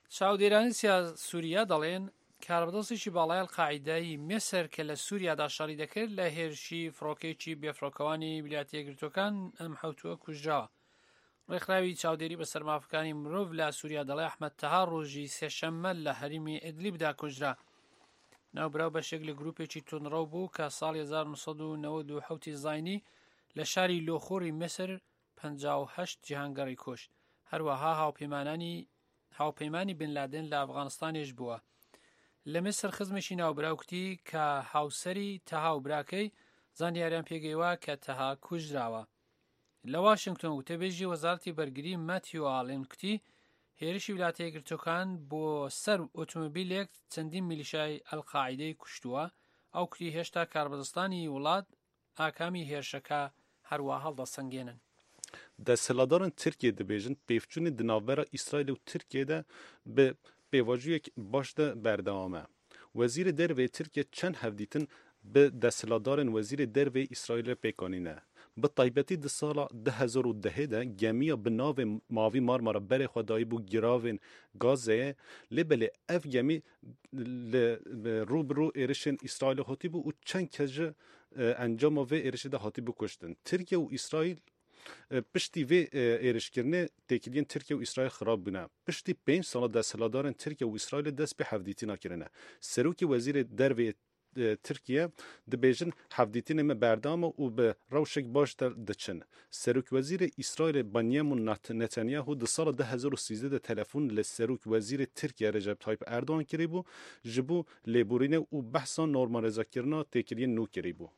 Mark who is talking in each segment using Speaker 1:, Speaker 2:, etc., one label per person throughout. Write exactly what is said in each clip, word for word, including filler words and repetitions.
Speaker 1: چاودێرانی سووریا دەڵێن کاربدەستێکی باڵای ئەڵقاعیدای میسر کە لە سووریادا شەڕی دەکرد لە هێرشی فڕۆکێکی بێفڕۆکەوانی ویلایەتە یەکگرتووەکان ئەم حوتووە کوژراوە. ڕێکخراوی چاودێری بەسەر مافەکانی مرۆڤ لە سووریا دەڵێ ئەحمەد تەها ڕۆژی سێشەممە لە هەریمی ئیدلیبدا کوژرا. ناوبراو بەشێک لە گروپێکی تونڕەو بوو کە ساڵی هەزار و نۆ سەد و نەوەد و حەوتی زاینی لە شاری لۆخۆری میسر پەنجا و هەشت جیهانگەڕی کوشت. هەروەها هاوپەیمانانی هاوپەیمانی بن لادن لە ئەفغانستانیش بووە. لە میسر خزمێکی ناوبراوکتی کە هاوسەری تەها و براکەی زانیاریان پێگەیوە کە تەها کوژراوە. لە واشنگتن وتەبێژی وەزارەتی بەرگری ماتیو ئاڵێن کوتی هێرشی ویلایەتە یەکگرتووەکان بۆ سەر ئۆتۆمۆبیلێک چەندین میلیشای ئەڵقاعیدەی کوشتووە. ئەو کوتی هێشتا کاربەدەستانی وڵات ئاکامی هێرشەکە هەروە هەڵدەسەنگێنن.
Speaker 2: دەسەڵاتداران تورکیە دەبێژن پێفچوونی di navbera İsraîl û Tirkiyeyê bi pêvajiyek baş de berdewam e. Wezîrê Derveyê Tirkiye çend hevdîtin bi deshilatdarên Wezîrê Derveyê İsraîlê pêkanîne. Bi taybetî di sala di hezar û dehê de gemiya bi navê Mavî Marmara berê xwe dayî bû giravên Gazeyê, lêbelê ev gemî li rûbirû êrişên İsraîlê hatî bû û çend kes ji encama vê êrişê de hatî bû kuştin. Tirkiye û İsraîl piştî vê êrişkirinê têkiliyên Tirkiye û İsraîl xirab bûne. Piştî pênc sala deshilatdarên Tirkiye û İsraîlê dest bi hevdîtîna kirine. Serokê Wezîrê Derveyê Tirkiye dibêjin hevdîtînê me berdam û bi rewşek baş de diçin. Serokwezîrê İsraîlê Benyamin Netanyahu di sala di hezar û sîzdeh de telefon li Serokwezîrê Tirkiye Recep Tayyip Erdogan kirî bû ji bo lêborînê û behsa normalizekirina têkiliyên nû kirî bû.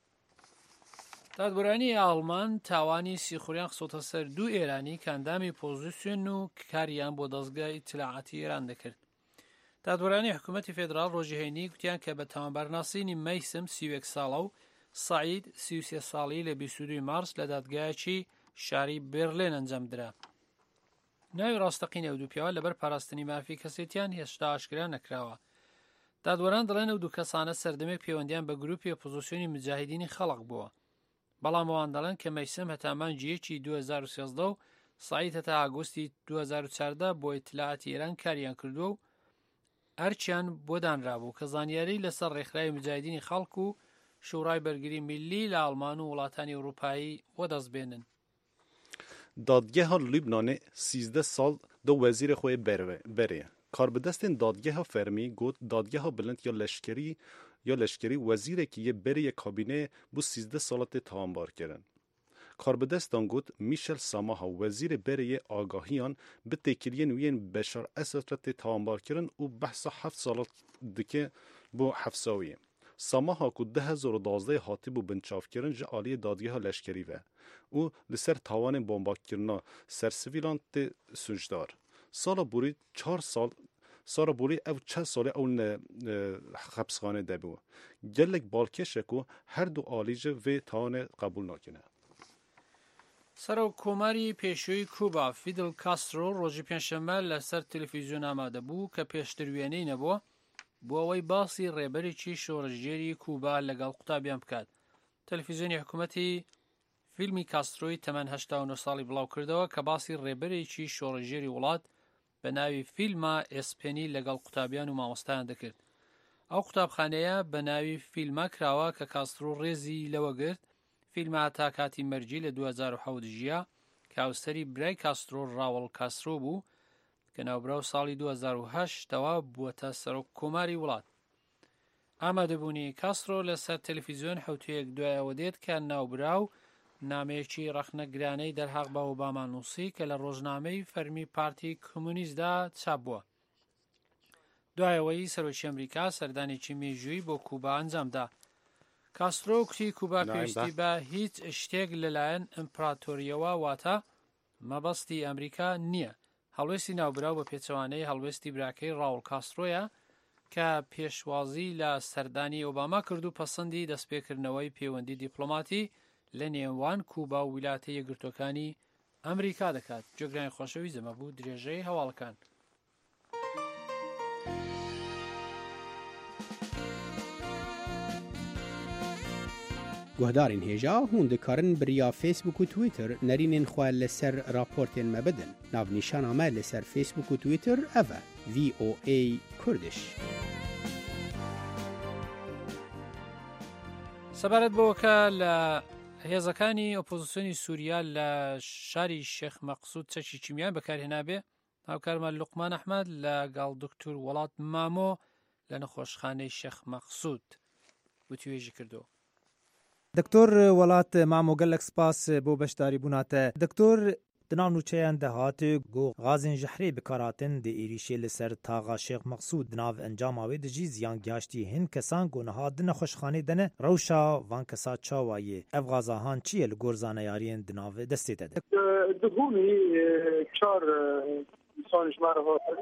Speaker 1: دادبرانی ئاڵمان تاوانی سیخوریان خسۆتە سەر دوو ئێرانی کە ئەندامی پۆزیسیۆن و کاریان بۆ دەستگای ئیتلاعاتی ئێران دەکرد. دادبرانی حکوومەتی فێدراڵ ڕۆژی هەینی گوتیان کە بە تاوانبارناسینی مەیسم سی و یەک ساڵە و سعید سی و سێ ساڵی لە بیست و دوو مارس لە دادگایەکی شاری بێرلێن ئەنجامدرا. ناوی ڕاستەقینە و دوو پیاوە لەبەر پاراستنی مافی کەسێتیان هێشتا ئاشکرا نەکراوە. دادوەران دەڵێن ئەو دوو کەسانە سەردەمێک پەیوەندیان بە گروپی ئۆپۆزیسیۆنی مجاهیدینی خەڵق بووە. بەڵام ئەوان دەڵێن کە مەیسم هەتا مانگیەکی دوو هەزار و سێزدە و سعید هەتا ئاگۆستی دوو هەزار و چواردە بۆ ئیتلاعاتی ئێران کاریان کردووە و ئەرچیان بۆ دانرابوو کە زانیاری لەسەر ڕێکخراوی مجاهیدینی خەڵک و شورای بەرگری میلی لە ئەڵمان و وڵاتانی ئەوروپایی وەدەستبێنن.
Speaker 2: دادگەها لیبنانê sîzdeh sal da wezîrê xwe berê. Karbidestên dadgeha fermî got dadgeha bilind ya leşkerî ya leşkerî wezîrekî yê berê kabîneyê bû sîzdeh salatê tawanbar kirin. Karbidestan got Michel Samaha wezîrê berê yê agahiyan bi têkiliyên wî yên Beşar Esed re tê tawanbar kirin û behsa heft salat dike bo hefsawiyê. Samaha ku di hezar û dazdehê hatibû binçavkirin ji aliyê dadgeha leşkerî ve û li ser tawanên bombakirina sersivîlan tê sujdar. Sala borî çar sal Sara borî ev çend salê ew li hepsxanê de bû. Gelek balkêşek û her du alî ji vê tawanê qebûl nakine.
Speaker 1: سەرۆکۆماری پێشووی کوبا فیدل کاسترۆ ڕۆژی پێنجشەممە لەسەر تەلەڤیزیۆن ئامادە بوو کە پێشتر وێنەی نەبووە بۆ ئەوەی باسی ڕێبەرێکی شۆڕژێری کوبا لەگەڵ قوتابیان بکات. تەلەڤیزیۆنی حکوومەتی فیلمی کاسترۆی تەمەن هەشتا و نۆ ساڵی بڵاو کردەوە کە باسی ڕێبەرێکی شۆڕژێری وڵات بە ناوی فیلما ئێسپێنی لەگەڵ قوتابیان و مامۆستایان دەکرد. ئەو قوتابخانەیە بە ناوی فیلما کراوە کە کاسترۆ ڕێزی لەوە گرت فیلمە تا کاتی مەرجی لە دوو هەزار و حەوت ژیا کە هاوسەری برای کاسترۆ ڕاوەڵ کاسترۆ بوو کە ناوبراو ساڵی دوو هەزار و هەشتەوە بووەتە سەرۆککۆماری وڵات. ئامادەبوونی کاسترۆ لەسەر تەلەڤیزیۆن حوتەیەک دوایەوە دێت کە ناوبراو نامەیەکی ڕەخنەگرانەی دەرهاق بە ئۆباما نووسی کە لە ڕۆژنامەی فەرمی پارتی کۆمونیستدا چاپ بووە. دوایەوەی سەرۆکی ئەمریکا سەردانێکی مێژووی بۆ کوبا ئەنجامدا. کاسترۆ کوتی کوبا پێویستی بە هیچ شتێک لەلایەن ئیمپراتۆریەوە واتە مەبەستی ئەمریکا نییە. هەڵوێستی ناوبراو بە پێچەوانەی هەڵوێستی براکەی ڕاوڵ کاسترۆیە کە پێشوازی لە سەردانی ئۆباما کرد و پەسەندی دەستپێکردنەوەی پەیوەندی دیپلۆماتی لە نێوان کوبا و ویلایەتە یەکگرتووەکانی ئەمریکا دەکات. جۆگرانی خۆشەویست ئەمە بوو درێژەی هەواڵەکان.
Speaker 3: گهدارین هیجا هون دکارن بریا فیسبوک و تویتر نرینین خواه لسر راپورتین مبدن. ناو نیشان آمه لسر فیسبوک و تویتر اوه وی او ای کردش.
Speaker 1: سەبارەت بەوەکە لە هێزەکانی ئۆپۆزیسیۆنی سووریا لە شاری شێخ مەقسوود چەکی چیمیان بەکارهێنابێ. هاوکارمان لوقمان ئەحمەد لەگەڵ دکتۆر وڵات مامۆ لە نەخۆشخانەی شێخ مەقسوود وتوێژی کردەوە.
Speaker 4: دکتۆر وڵات مامۆ گەلێک سپاس بۆ بەشداری بووناتە. دکتۆر دناو نوچەیان دەهاتێ گۆ غازên ji herê bikaratin dê êrişê li ser taxa Şêx Meqsûd di nav encama wê de jî ziyan gihîştî hin kesan ku niha di nexweşxanê de ne rewşa van kesa çawa yê ev gazahan çi ye li gor zaneyariyên di nav destê te de?
Speaker 5: Di Hûnê çar insan ji me re hatin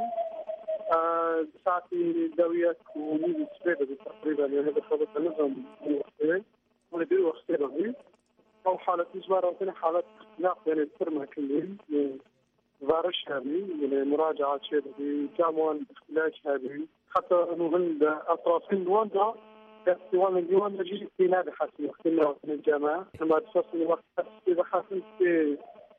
Speaker 5: saetê dewiyek û nîvî sibê de teqrîben yani bi xebet nizam wextê hûn bir wextê de او حالة إجبارات حالة اختلاف بين الفرمة كلهم فارش هذه يعني مراجعة شيء بجامعان اختلاف هذه حتى أنه هند أطرافين دواندا ديوان الديوان نجي في نادي حسن اختلاف من الجامعة لما تصل وقت إذا حسن في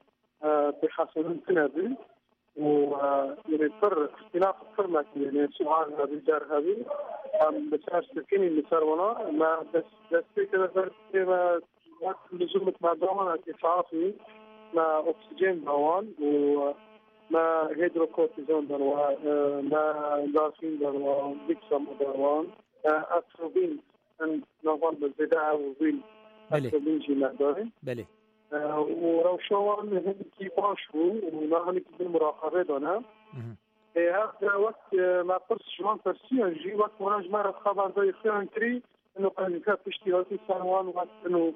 Speaker 5: بحسن تنادي و يعني فر اختلاف الفرمة يعني سؤال هذه الدار هذه بسعر سكيني اللي صار ونا ما بس بس كذا فرق وقت لزومة مع دوان إسعافي مع أكسجين دوان ومع هيدروكورتيزون دوان مع دارفين دوان بيكسام دوان أتروبين نوان بالزداء وبين أتروبين جينا دوان
Speaker 4: بله
Speaker 5: وروشوان هنكي باشو ونهنكي بالمراقبة دونا هذا وقت ما فرس جوان فرسيان جي وقت مناج مرة خبر داي خيان كري إنه قال كاب اشتياتي سنوان وقت إنه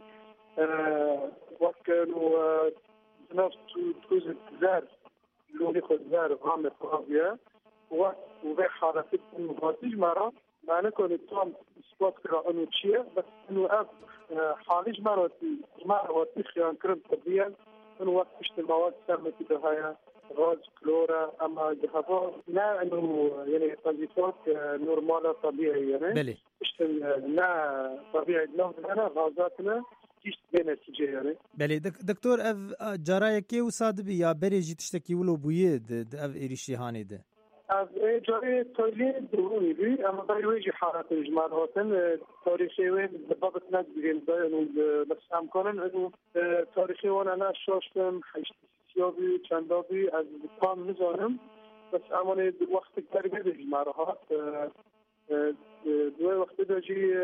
Speaker 5: وقت كانوا نفس تجوز الزار اللي ياخذ زار عامة فاضية وقت وبيع حركة المغاتيج مرة معناه كون التوم سبوت كرا إنه شيء بس إنه أب حاليج مرة مرة وقت خيان كرم طبيعي إنه وقت تشتري مواد سامة كده هاي غاز كلورا أما جهبا لا إنه يعني تنظيفات نورمالة طبيعية يعني
Speaker 4: بله
Speaker 5: تشتري لا طبيعي لنا غازاتنا
Speaker 4: بله دکتور اف جرای کی و صادبی یا بریجی تشتکی ولو بوید اف ایریشی هانی ده
Speaker 5: اف جرای تالی درونی بی اما برای ویجی حالات اجمال هاتن تاریخی وین بابت ندیگیم اینو بس امکانن اینو تاریخی وان انا شاشتم حیشتی سیابی چندابی از کام نزانم بس اما وقت قریبه اجمال هات دوی وقت داجی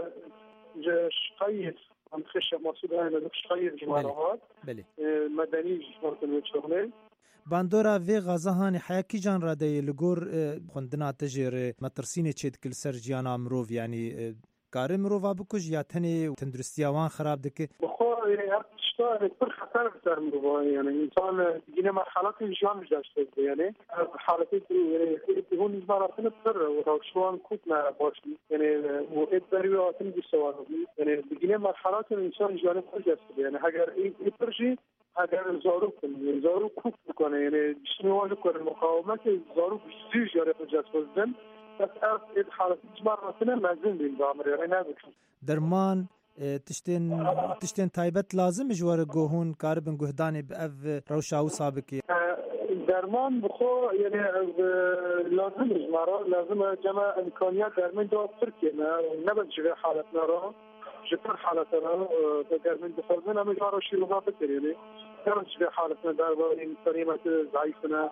Speaker 5: شقیت عم تخش مقصود هاي لنقش خير جماعات مدني جماعات الشغلين
Speaker 4: باندورا في غازهان حياكي جان رادي لغور خوندنا تجر مترسيني تشيد كل سرجيانا مروف يعني كار مروفا بكوج يا تني تندرستياوان خراب دك
Speaker 5: بخو يعني تشتغل كل خطر بتاع مروفا يعني انسان تجينا مرحلات الجوان مش داشت يعني حالات يعني هون مرات نضطر وشوان كوتنا باش يعني وادري تنجي سوا يعني بيجينا مرحلات الانسان جوان كل يعني اگر يترجي اگر زارو کنه زارو کوک میکنه یعنی شنو لكل المقاومات زارو بيجي جاري جاسوزن بس اف حالات مراتنا مازن بالضامر يعني نابك
Speaker 4: درمان تشتين تشتين تايبت لازم جوار جوهون كاربن جهداني بأف روشاو سابقي
Speaker 5: درمان بخو يعني لازم جمارة لازم جمع إمكانيات درمان دو تركيا نبت جري حالتنا را جبر حالتنا درمان بخوزنا مجارة شيلوها بكر يعني كانت جري حالتنا درمان كريمة ضعيفنا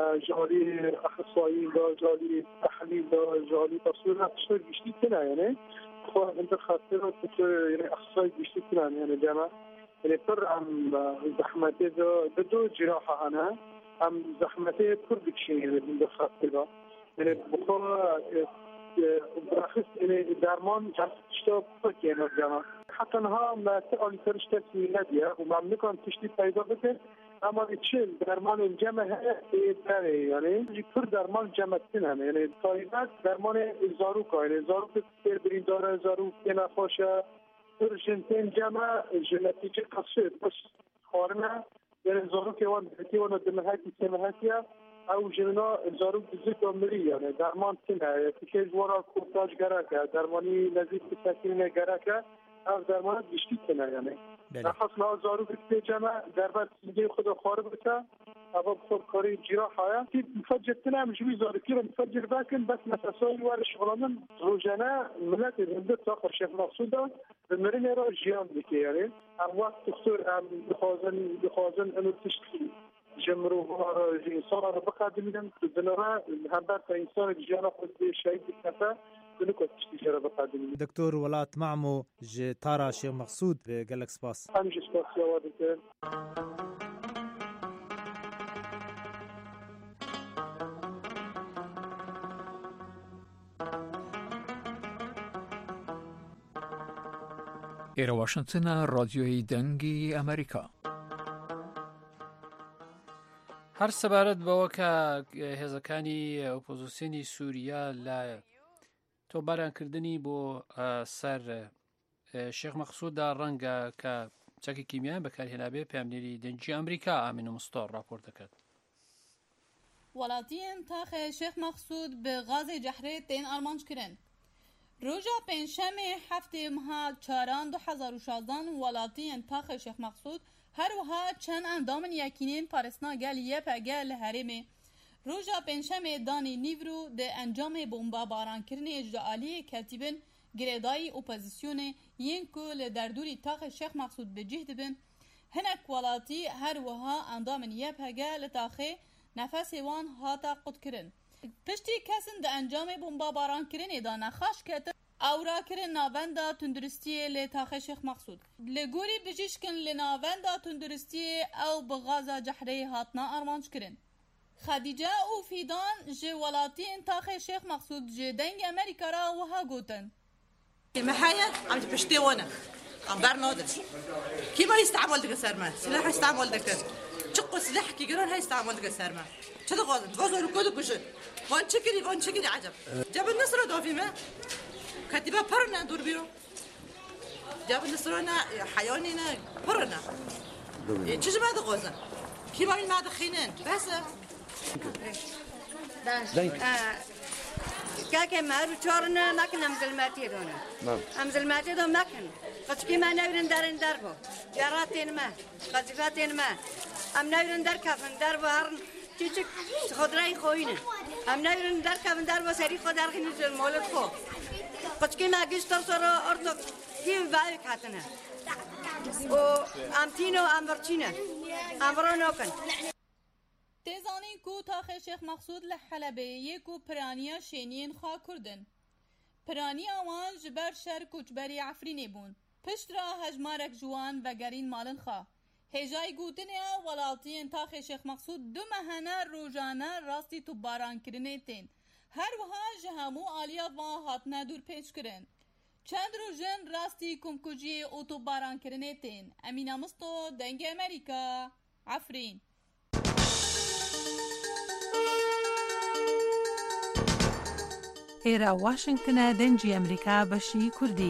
Speaker 5: جالي أخصائيين دا جالي تحليل دا جالي تصوير تشتغل بشتي كنا يعني خو انت خاطر يعني اخصائي بشتي كنا يعني جماعة يعني بر عم زحمتي دو دو جراحة أنا عم زحمتي كردك شيء يعني من خاطر يعني بخور برخص يعني درمان جالس تشتغل بفك يعني جماعة حتى نها ما تقول ترشتت ميلادية وما ممكن تشتي فايدة بكر اما تشيل درمان الجمع هي يعني كل درمان جمع تنهم يعني طيبات درمان زاروك يعني زاروك كثير برين داره زاروك كنا خوشة ترجنتين جمع النتيجة قصير بس خارنا يعني زاروك وان بحكي وانا دمهاتي سمهاتيا او جننا زاروك بزيت عمري يعني درمان تنها تكيز ورا كورتاج جراكا درماني نزيد بساكين جراكا از درمان گشتی کنه یعنی نخواست نازارو بکته جمع در بعد سنگه خدا خواره بکته اما بخور کاری جیرا حایا که مفجر تنه هم جوی زارکی رو مفجر بکن بس نفسایی وار شغلانن روزانه ملت زنده تاخر شیخ مقصود به مرین را جیان بکه یعنی هم وقت دکتر هم بخوازن بخوازن انو تشتی جمروها انسان را بقدر میدن که دنرا هم بر تا انسان جیان خود شهید بکنه
Speaker 4: دکتور ولات معمو ج تارا شیخ مقصود به گلک سپاس
Speaker 5: همش سپاس یوادته
Speaker 6: ایرا واشنگتن رادیوی دنگی امریکا
Speaker 1: هەر سەبارەت بەوە کە هێزەکانی ئۆپۆزیسیۆنی سووریا لە تۆبارانکردنی بۆ سەر شێخ مەقسووددا ڕەنگە کە چەکی کیمیان بەکارهێنابێ پامنێری دەنگی ئەمریکا ئامین مستۆر راپۆرت دەکات.
Speaker 7: وڵاتیان تاخە شێخ مەقسوود بە غازê cehrê tên armanjkirin. Roja pênşemê heftê meha çaran du hezar û şazdan welatiyên taxê Şêx Mexsûd her wiha çend endamên yekînên parêstina gel Y P G li herêmê. Roja pênşemê danî Nîvrû di encamê bombabarankirinê ji aliyê ketîbin girêdayî opozisyonê yên ku li derdûrî taxê Şêx Mexsûd bi cih dibin, hinek welatî her wiha endamên Y P G li taxê nefesê wan hata qutkirin. Piştî kesin di encamê bombabarankirinê de nexweş ketin ewrakirin navenda tunduristiyê lê taxê Şêx Mexsûd. Li gorî bijîşkin li navenda tunduristiyê ew bi gaza cehreyê hatine armanjkirin. Xedîce û Fîdan ji welatiyên taxê Şêx Mexsûd ji dengê Amerîka re wiha gotin.
Speaker 8: محايا عم تبشتي وانا عم برنادل كيما يستعمل دك سرما سلاح يستعمل دك تشقوا سلاح كي يقولون هاي يستعمل دك سرما شنو غازم غازم الكود كوشن وان شكري وان شكري عجب جاب النصر دوفي ما كاتبه برنا دور بيو جاب النصرنا حيواننا برنا تشج ما هذا غازم كيما من ما دخينين بس
Speaker 9: كاكي مارو چورنا مكن امزلماتي دونا امزلماتي دو مكن قد كيما ناويرن دارن دربو جاراتين ما قذفاتين ما ام ناويرن در كافن دربو هرن چيچك خضراي خوينه ام ناويرن در كافن دربو سري خود درخين المولد خو قد كيما گشتر سورو اردو كيم بايك هاتنا و ام تينو ام برچينه ام برونوكن
Speaker 7: تێزانین ku taxê Şêx Mexsûd li Helebê yê ku piraniya şêniyên xwe Kurdin. Piraniya wan ji ber şer koçberî Efrînê bûn. Pişt re hejmarek ji wan vegerîn malin xwe. Hêjayî gotinê welatiyên taxê Şêx Mexsûd du mehene rojane rastî tûbarankirinê tên. Her wiha ji hemû aliya van hatine dûrpêçkirin. Çend rojin rastî komkujiyê û tûbarankirinê tên. Emîna Misto, Dengê Amerîka, Efrîn.
Speaker 10: ئێرە واشنگتنە دەنگی ئەمریکا بەشی کوردی.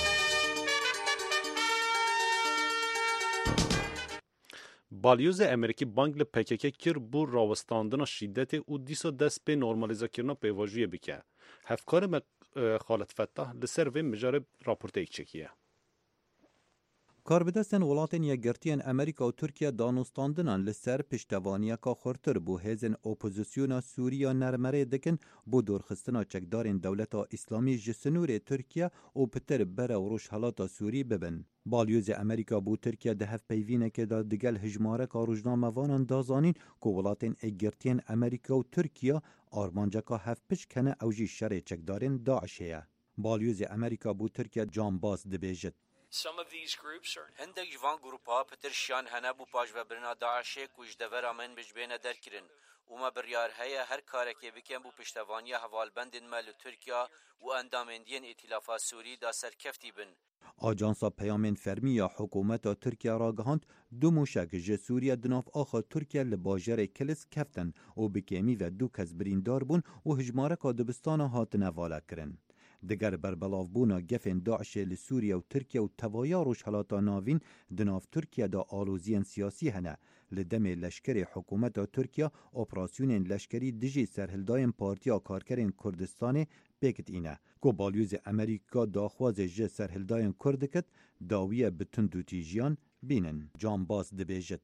Speaker 2: بالیوز امریکی بانگ ل P K K کر بو راوستاندنا شدت او دیسا دست به نورمالیزا کرنا پیواجوی بکه. هفکار خالد فتح لسر و مجارب راپورته ایک چکیه.
Speaker 11: کاربدستن ولاتن یکگرتیان امریکا و ترکیه دانوستاندنان لسر پشتوانیا که خورتر بو هزن اپوزیسیونا سوریا نرمره دکن بو دورخستنا چکدارین دولتا اسلامی جسنور ترکیه و پتر بره و روش حالاتا سوری ببن. بالیوز امریکا بو ترکیه ده هف پیوینه که دا دگل هجماره که روشناموانان دازانین که ولاتن یکگرتیان امریکا و ترکیه آرمانجا که هف پش کنه اوجی شر چکدارین داعشیه. بالیوز امریکا بو ترکیه جانباز دبیجت.
Speaker 12: Some of these groups are هندك جوان گروپا پترشیان هنه بو پاش و برنا داعشه کش دور من بجبینه درکرن وما بریار هیا هر کارکی بکن بو پشتوانی حوالبندن مل ترکیه و اندامندین ائتلافا سوری دا سرکفتی بن.
Speaker 11: آجانسا پیامین فرمی یا حکومت ترکیه را گهاند دو موشک جه سوریه دناف آخا ترکیه لباجر کلس کفتن و بکیمی و دو کس بریندار بون و هجماره که دبستان هات نواله کرن. دگر بربلاف بونا گفن داعش لسوریا و ترکیه و توایا روش حالاتا ناوین دناف ترکیه دا آلوزین سیاسی هنه لدم لشکر حکومت ترکیه اپراسیون لشکری دژی سرهلدای پارتیا کارکرین کردستان پیکت اینه کو بالیوز امریکا داخواز ج سرهلدای کرد کت داویه بتون دوتیجیان بینن جان باس دبیجت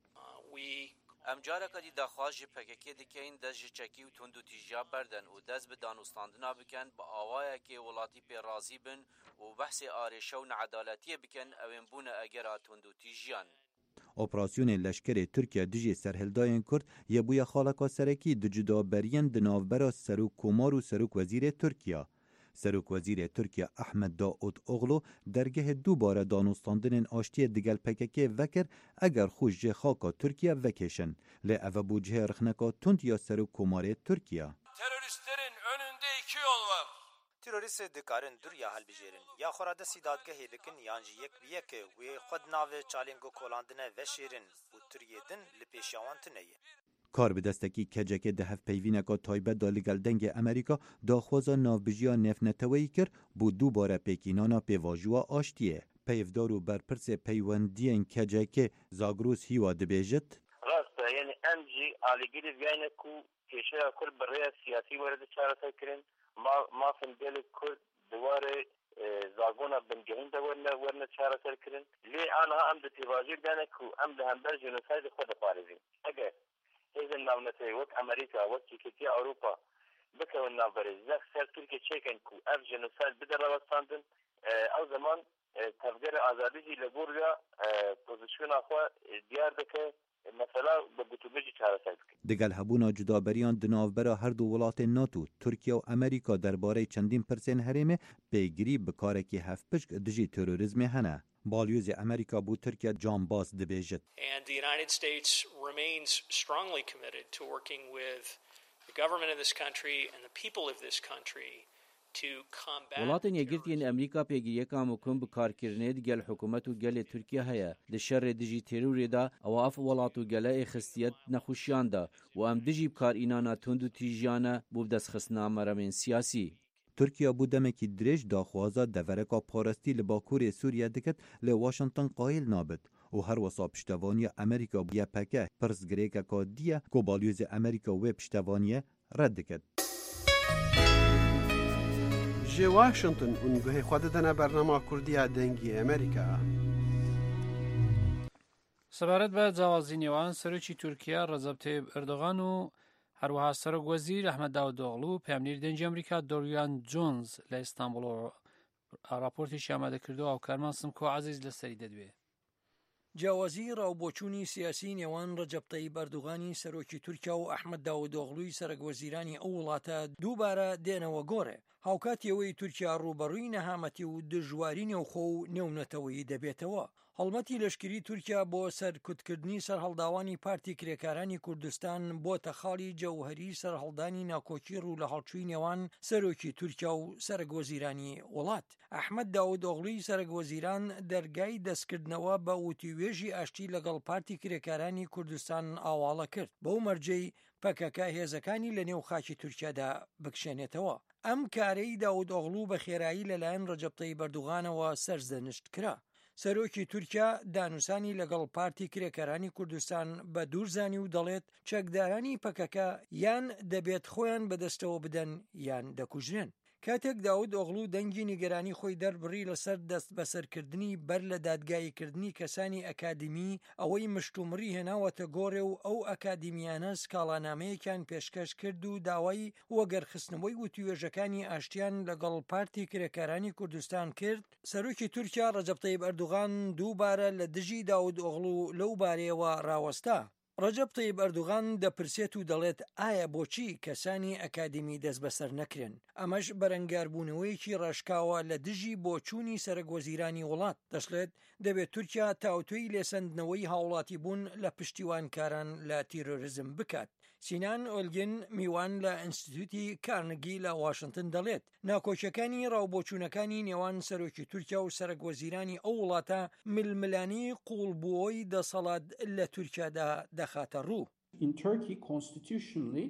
Speaker 12: ام جارا کدی داخواز جی پککی دکین دز جی چکی و تندو تیجا بردن و دز به دانوستاندنا بکن با آوائه که ولاتی پی رازی بن و بحث آرشه و نعدالتی بکن اوین بون اگرا تندو تیجیان.
Speaker 11: اپراسیون لشکر ترکیه دژی سرهلدایان کرد یه بویا خالقا سرکی دجدا برین دناوبرا سروک کومار و سروک وزیر ترکیه. سروک وزیر ترکیه احمد داود اوغلو درگه دوباره دانوستاندن آشتی دگل پککی وکر اگر خوش جه خاکا ترکیه وکیشن لی اوه بوجه رخنکا تند یا سروک کومار ترکیه.
Speaker 13: Teröristlerin önünde iki yol var.
Speaker 4: Terörist dikarin dur ya halbijerin. Ya xorada sidadgahê bikin yancı yek bi yekê wê xwe navê çalîngo kolandine veşêrin û Tiriyê din li pêşawan tineye.
Speaker 11: کار به دستکی کجک ده هف پیوینکا تایبه دا لگل دنگ امریکا داخوازا نافبجیا نفنتوی کر بو دوباره پیکینانا پیواجوا آشتیه. پیفدارو برپرس پیوندین کجک زاگروس هیوا دبیجت؟
Speaker 14: راسته یعنی امجی آلیگیری بیانه کو کشه کل برای سیاسی ورد چارتا کرن ما ما فندل کل دواره زاگونا بنگهین دا ورنه ورنه چارتا کرن لی آنها ام ده تیواجیر دانه کو ام ده همبر جنوساید خود پارزین اگه هیزن ناونته وک امریکا وک کیتی اوروپا بکون نابره زخ سر ترکیه چیکن کو اف جنوساید بدر روستاندن او زمان تفجر آزادی لگوریا پوزیشن آخوا دیار دکه مثلا به گوتوبجی چاره ساید
Speaker 11: دگل هبونا جدابریان دناوبرا هر دو ولات ناتو ترکیه و امریکا درباره چندین پرسن هریمه پیگیری بکارکی هفت پشک دجی تروریزم هنه. بالیوز امریکا بو ترکیه جان باز دبیجت.
Speaker 15: And the United States remains strongly committed to working with the government of this country and the people of this country to combat.
Speaker 16: ولاتن یگرتین امریکا پیگیری کام کم بکارکرنه دیگل حکومت و گل ترکیه هیا لشر دجی ترور دا اواف ولاتو گله خستیت نخوشیان دا و ام دجی بکار اینانا تندو تیجیانا بودس خسنا مرمین سیاسی.
Speaker 11: ترکیه بودمکی درش داخوازا دورکا پارستی لباکور سوریه دکت لواشنطن قایل نابد و هر وصا پشتوانی امریکا بیا پکه پرس گریکا که دیه که بالیوز امریکا و پشتوانی رد دکت.
Speaker 3: جی واشنطن اونگوه خود دنه برنامه کردی دنگی امریکا.
Speaker 1: سبارت به جوازی نیوان سروچی ترکیه رجب طیب اردوغان و هروها سرک وزیر احمد داودوغلو پامنیر دنج امریکا دوریان جونز ل استانبول راپورتش آماده کرده و کارمان سمکو عزیز لسری ددوی.
Speaker 17: جیاوازی راوبوچونی سیاسی نێوان ڕەجەب تەیب ئەردوغانی سەرۆکی تورکیا و ئەحمەد داودۆغڵوی سەرۆکوەزیرانی ئەو وڵاتە دووبارە دێنەوە گۆڕێ هاوکاتیەوەی تورکیا ڕوبەڕووی نەهامەتی و دژواری نێوخۆ و نێونەتەوەی دەبێتەوە. هەڵمەتی لەشکری تورکیا بۆ سەرکوتکردنی سەرهەڵداوانی پارتی کرێکارانی کوردستان بۆتە خاڵی جەوهەری سەرهەڵدانی ناکۆکی ڕوو لە هەڵچووی نێوان سەرۆکی تورکیا و سەرۆکوەزیرانی وڵات. ئەحمەد داودۆغڵوی سەرۆکوەزیران دەرگای دەستکردنەوە بە وتیوێژی ئاشتی لەگەڵ پارتی کرێکارانی کوردستان ئاواڵە کرد بەو مەرجەی پەکەکە هێزەکانی لە نێو خاکی تورکیادا بکشێنێتەوە. ئەم کارەی داودۆغڵو بە خێرایی لەلایەن ڕەجەب تەیب ئەردوغانەوە سەرزەنشت کرا. سەرۆکی تورکیا دانوسانی لەگەڵ پارتی کرێکارانی کوردستان بە دوورزانی و دەڵێت چەکدارانی پەکەکە یان دەبێت خۆیان بەدەستەوە بدەن یان دەکوژرێن. کاتێک داود ئۆغڵو دەنگی نیگەرانی خۆی دەربڕی لەسەر دەست بەسەرکردنی بەر لە دادگاییکردنی کەسانی ئەکادمی ئەوەی مشتومڕی هێناوەتە گۆڕێ و ئەو ئەکادمیانە سکاڵانامەیەکیان پێشکەش کرد و داوای وەگەرخستنەوەی وتیوێژەکانی ئاشتیان لەگەڵ پارتی کرێکارانی کوردستان کرد. سەرۆکی تورکیا ڕەجەب تەیب ئەردوغان دووبارە لە دژی داود ئۆغڵو لەو بارەیەوە ڕاوەستا. ڕەجەب تەیب ئەردوغان دەپرسێت و دەڵێت ئایا بۆچی کەسانی ئەکادمی دەست بەسەر نەکرێن. ئەمەش بەرەنگاربوونەوەیەکی ڕاشکاوە لە دژی بۆچوونی سەرۆکوەزیرانی وڵات. دەشڵێت دەبێت تورکیا تاوتوی لێسەندنەوەی هاوڵاتی بوون لە پشتیوانکاران لە تیرۆریزم بکات. سینان ئۆلگن میوان لە ئینستیتوتی کارنگی لە واشنتن دەڵێت ناکۆچەکانی ڕاوبۆچوونەکانی نێوان سەرۆکی تورکیا و سەرۆکوەزیرانی ئەو وڵاتە ململانی قوڵبووەوەی دەسەڵات لە تورکیادا دەخاتە ڕوو.
Speaker 18: In Turkey, constitutionally,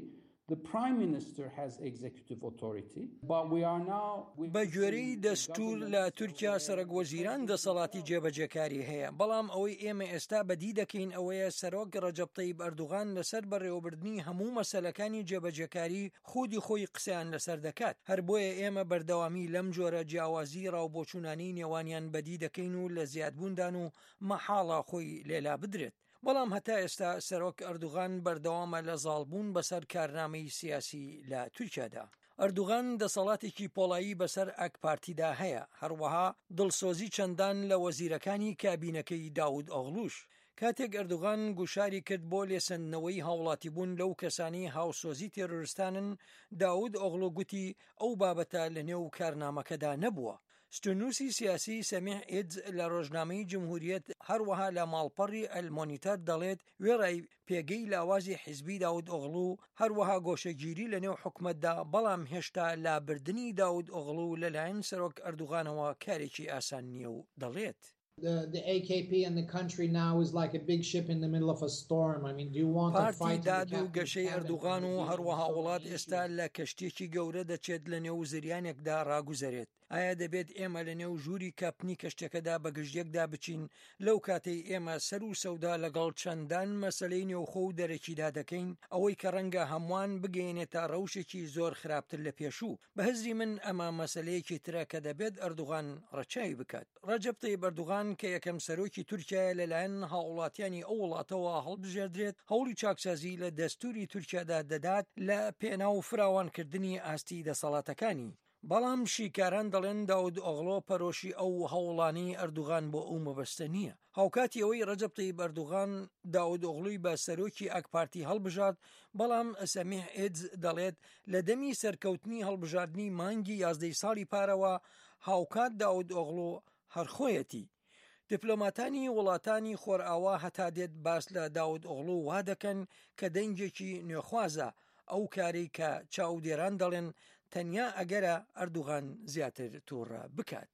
Speaker 17: بە گوێرەی دەستور لە تورکیا سەرۆکوەزیران دەسەڵاتی جێبەجێکاری هەیە، بەڵام ئەوەی ئێمە ئێستا بەدی دەکەین ئەوەیە سەرۆک ڕەجەب تەیب ئەردوغان لەسەر بەڕێوەبردنی هەموو مەسەلەکانی جێبەجێکاری خودی خۆی قسەیان لەسەر دەکات. هەر بۆیە ئێمە بەردەوامی لەم جۆرە جیاوازی ڕاوبۆچوونانی نێوانیان بەدی دەکەین و لە زیادبووندان و مەحاڵا خۆی لێلا بدرێت. بەڵام هەتا ئێستا سەرۆک ئەردوغان بەردەوامە لە زاڵبوون بەسەر کارنامەی سیاسی لە تورکیادا. ئەردوغان دەسەڵاتێکی پۆڵایی بەسەر ئەک پارتیدا هەیە، هەروەها دڵسۆزی چەندان لە وەزیرەکانی کابینەکەی داود ئۆغلوش. کاتێک ئەردوغان گوشاری کرد بۆ لێسەندنەوەی هاوڵاتی بوون لەو کەسانی هاوسۆزی تێرۆریستانن، داود ئۆغلو گوتی ئەو بابەتە لە نێو کارنامەکەدا نەبووە. ستونوسی سیاسی سەمیح ئێدز لە ڕۆژنامەی جمهوریەت هەروەها لە ماڵپەڕی ئەلمۆنیتەر دەڵێت وێڕای پێگەی لاوازی حیزبی داود ئۆغلو هەروەها گۆشەگیری لە نێو حکومەتدا، بەڵام هێشتا لابردنی داود ئۆغلو لەلایەن سەرۆک ئەردوغانەوە کارێکی ئاسان نییە و دەڵێت
Speaker 18: The, the A K P in the country now is like a big ship in the middle of a storm. I mean, do you want to fight the
Speaker 17: captain of the Erdogan و هەروەها وڵات ئێستا لە کەشتێکی گەورە دەچێت لە نێو زریانێکدا ڕاگوزەرێت. ئایا دەبێت ئێمە لە نێو ژووری کاپنی کەشتەکەدا بە گژدێکدا بچین لەو کاتەی ئێمە سەر و سەودا لەگەڵ چەندان مەسلەی نێوخۆ و دەرەکیدا دەکەین، ئەوەی کە ڕەنگە هەمووان بگەێنێتە ڕەوشێکی زۆر خراپتر لە پێشوو. بە هەزری من ئەمە مەسلەیەکی ترە کە دەبێت ئەردوغان ڕەچاوی بکات. ڕەجەب تەیب ئەردوغان کە یەکەم سەرۆکی تورکیا لەلایەن هاوڵاتیانی ئەو وڵاتەوە هەڵبژێردرێت، هەوڵی چاکسازی لە دەستوری تورکیادا دەدات لە پێناو فراوانکردنی ئاستی دەسەڵاتەکانی. بەڵام شیکاران دەڵێن داود ئۆغلۆ پەرۆشی ئەو هەوڵانی ئەردوغان بۆ ئەو مەبەستە نییە. هاوکاتی ئەوەی ڕەجەب تەیب ئەردوغان داود ئۆغلوی بە سەرۆکی ئەک پارتی هەڵبژارد، بەڵام سەمیح ئێدز دەڵێت لە دەمی سەرکەوتنی هەڵبژاردننی مانگی یازدەی ساڵی پارەوە هاوکات داود ئۆغلۆ هەرخۆیەتی. دیپلۆماتانی وڵاتانی خۆرئاوا هەتا دێت باس لە داود ئۆغلو وا دەکەن کە دەنگێکی نوێخوازە، ئەو کاری کە چاودێران دەڵێن تەنیا ئەگەرە ئەردوغان زیاتر تووڕە بکات.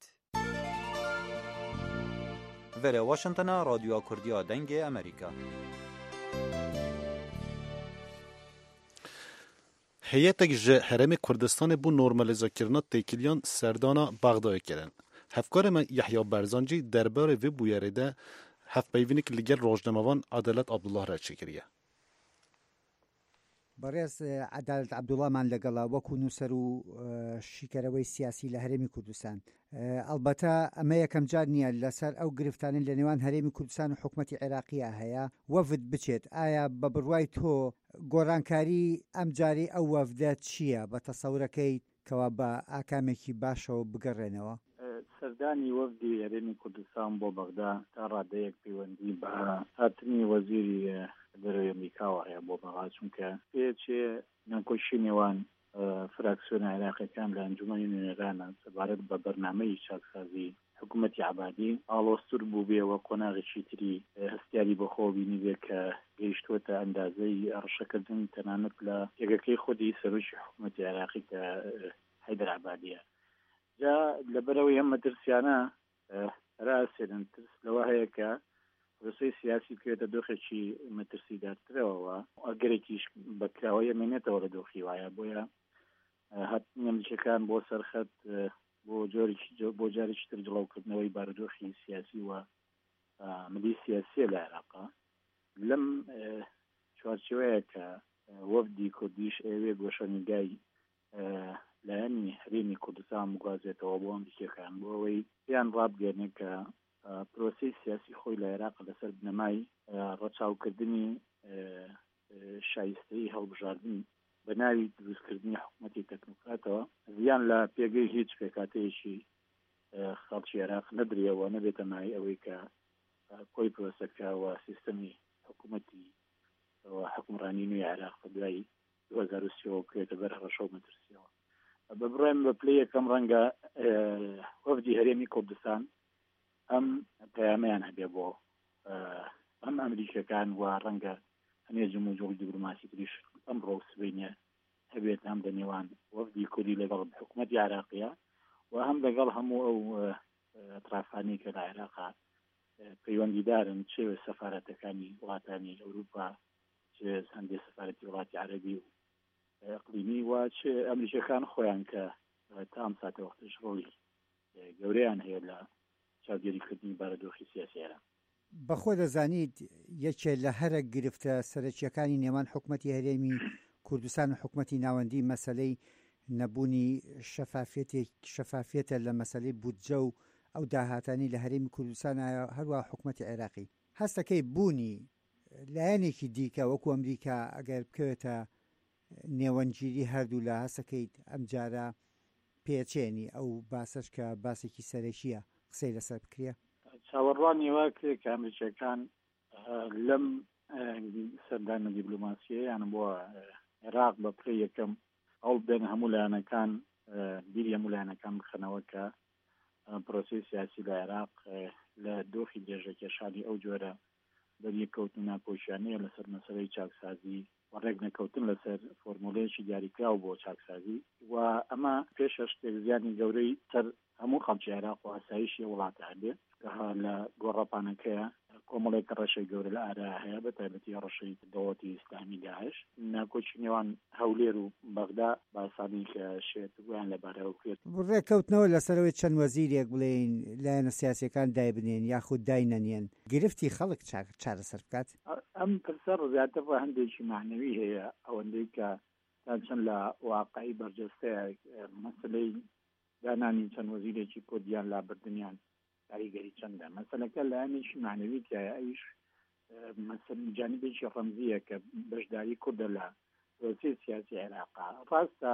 Speaker 11: ڤێرە واشنتنە رادیۆ کوردیا دەنگێ ئەمریکا.
Speaker 2: هەیەتێک ji Herêmê Kurdistanê bû normalizekirina têkiliyan serdana Bexdayê kirin. Hevkarê me Yehya Berzancî derbarê vê bûyerê de hevpeyvînek li gel rojnamevan Adalet Abdullah re çêkiriye.
Speaker 19: بەڕێز عەدالەت عەبدوڵڵامان لەگەڵا وەکو نووسەر و شیکەرەوەی سیاسی لە هەرێمی کوردستان. ئەلبەتە ئەمە یەکەم جار نییە لەسەر ئەو گرفتانن لە نێوان هەرێمی کوردستان و حکوومەتی عێراقیە هەیە وەفد بچێت. ئایا بە بڕوای تۆ گۆڕانکاری ئەم جاری ئەو وەفدە چییە بە تەسەورەکەی کەوا بە ئاکامێکی باشەوە بگەڕێنەوە؟
Speaker 20: سەردانی وەفدی هەرێمی کوردستان بۆ بەغدا تا ڕادەیەک پەیوەندی بە هاتنی وەزیری دەرەوەی ئەمریکاوە هەیە بۆ بەغا، چونکە پێچێ نەکۆشی نێوان فراکسیۆنە عێراقیەکان لە ئەنجومەنی نوێنەرانە سەبارەت بە بەرنامەی چاکسازی حکوومەتی عەبادی ئاڵۆزتر بوو بێەوە قۆناغێکی تری هەستیاری بەخۆ بینی بێ کە گەیشتووەتە ئەندازەی ڕەشەکردن تەنانەت لە یەکەکەی خودی سەرۆکی حکوومەتی عێراقی کە حەیدەر عەبادیە. جا لەبەرەوەی ئەم مەترسیانە ڕاستێنن ترس لەوە هەیە کە پرۆسەی سیاسی بکرێتە دۆخێکی مەترسیدارترەوە، ئەگەرێکیش بەکراوەیە مێنێتەوە لە دۆخی وایە، بۆیە هاتنی ئەمریکەکان بۆ سەرخەت بۆ جۆرێکی بۆ جارێکی تر جڵاوکردنەوەی بارودۆخی سیاسی و ملی سیاسیە لە عێراقا. لەم چوارچێوەیە کە وەفدی کوردیش ئەوێ گۆشەنیگای لایەنی هەرێمی کوردستان بگوازێتەوە بۆ ئەمریکەکان بۆ ئەوەی پێیان ڕابگەێنێت کە پرۆسەی سیاسی خۆی لە عێراق لەسەر بنەمای ڕەچاوکردنی شایستەی هەڵبژاردن بە ناوی دروستکردنی حکوومەتی تەکنۆکراتەوە زیان لە پێگەی هیچ پێکاتەیەکی خەڵکی عێراق نەدرێەوە نەبێتە مای ئەوەی کە کۆی پرۆسەکەوە سیستەمی حکوومەتی حکومڕانی نوێی عێراق بە دوای دوو هەزار و سێەوە بکرێتە بەر هەڕەشە و مەترسیەوە. بە بڕێم بە پلەی یەکەم ڕەنگە وەفدی هەرێمی کوردستان ئەم پەیامەیان هەبێ بۆ ئەم ئەمریکەکان و ڕەنگە هەنێ جم و جۆڵی دیپلۆماسی تریش ئەم ڕۆ سبەینە هەبێت هەم لە نێوان وەفدی کوردی لەگەڵ حکوومەتی عێراقیە و هەم لەگەڵ هەموو ئەو ئەطرافانی کە لە عێراقا پەیوەندیدارن چێ سەفارەتەکانی وڵاتانی ئەوروپا، چێ هەندێک سەفارەتی وڵاتی عەرەبی و اقلیمی و چ ئەمریکەکان خۆیان کە تا ئەم ساتە وەختش ڕۆڵی گەورەیان هەیە لە چاودێریکردنی بارودۆخی سیاسیەرە.
Speaker 19: بەخۆ دەزانیت یەکێ لە هەرە گرفتە سەرەکیەکانی نێوان حکوومەتی هەرێمی کوردستان و حکوومەتی ناوەندی مەسەلەی نەبوونی شەفافێتێک شەفافێتە لە مەسەلەی بودجە و ئەو داهاتانی لە هەرێمی کوردستان هەروە حکوومەتی عێراقی هەستەکەی بوونی لایەنێکی دیکە وەکو ئەمریکا ئەگەر بکەوێتە نێوەنگیری هەردوو لە هەستەکەیت ئەم جارە پێچێنی ئەو باسەش کە باسێکی سەرەکیە قسەی لەسەر بکرێ.
Speaker 20: چاوەڕوانی وا کرد کە ئەمریکەکان لەم سەردانە دیبلۆماسیەیان بۆ عێراق بە پرێ یەکەم ئەو بێن هەموو لایەنەکان بیری هەموو لایەنەکان بخەنەوە کە پرۆسی سیاسی لە عێراق لە دۆخی دێژەکێشانی ئەو جۆرە بەریەکەوتن ناپۆشیانەیە لەسەر مەسەلەی چاکسازی و ڕێک نەکەوتن لەسەر فۆرمولەیەکی دیاریکراو بۆ چاکسازی و ئەمە پێشە شتێک زیانی گەورەی سەر هەموو خەڵکی عێراق و ئاسایشی وڵاتە هەبێ کە لە گۆڕەپانەکەیە کۆمەڵێک ڕەشەی گەورە لە ئارا هەیە بە تایبەتی ڕەشەی دەوڵەتی ئیسلامی داعش ناکۆچی نێوان هەولێر و بەغدا باسانی کە شێتگویان لەبارەوە کرد
Speaker 19: ڕێککەوتنەوە لەسەرەوەی چەند وەزیرێک بڵێن لایەنە سیاسیەکان دایبنێن یاخود داینەنێن گرفتی خەڵک چارەسەر بکات.
Speaker 20: ئەم پرسە ڕزیاتر بە هەندێکی معنەوی هەیە ئەوەندەی کە چەند لە واقعی بەرجەستەیە مەسلەی دانانی چەند وەزیرێکی کۆدیان لابردنیان کاریگەری چەندە مەسەلەکە لایەنێکی معنەوی تایە ئەویش جانبێکی ڕەمزیە کە بەشداری کوردە لە پرۆسی سیاسی عێراقا ڕاستە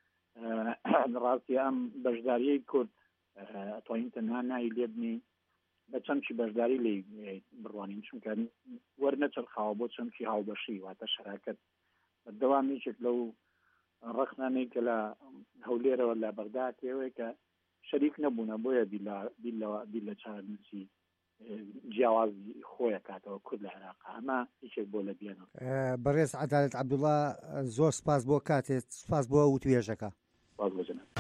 Speaker 20: ڕاستی ئەم بەشداریەی کورد ئەتوانین تەنها ناوی لێبنی بە چەمکی بەشداری لێ بڕوانین چونکە وەرنەچەرخاوە بۆ چەمکی هاوبەشی واتە شەراکەت بەردەوامیشێک لەو ڕخنانەی کە لە هەولێرەوە لە بەغدا تێوەیە کە شەریک نەبوونە بۆیە بیل لە چارەنووسی جیاوازی خۆیە کاتەوە کورد لە عێراق ئەمە هیچێک بۆ لە بێنەوە.
Speaker 19: بەڕێز عەدالەت عەبدوڵڵا زۆر سپاس بۆ کاتێت سپاس بۆ وتوێژەکە.
Speaker 20: سپاس بۆ جەناب.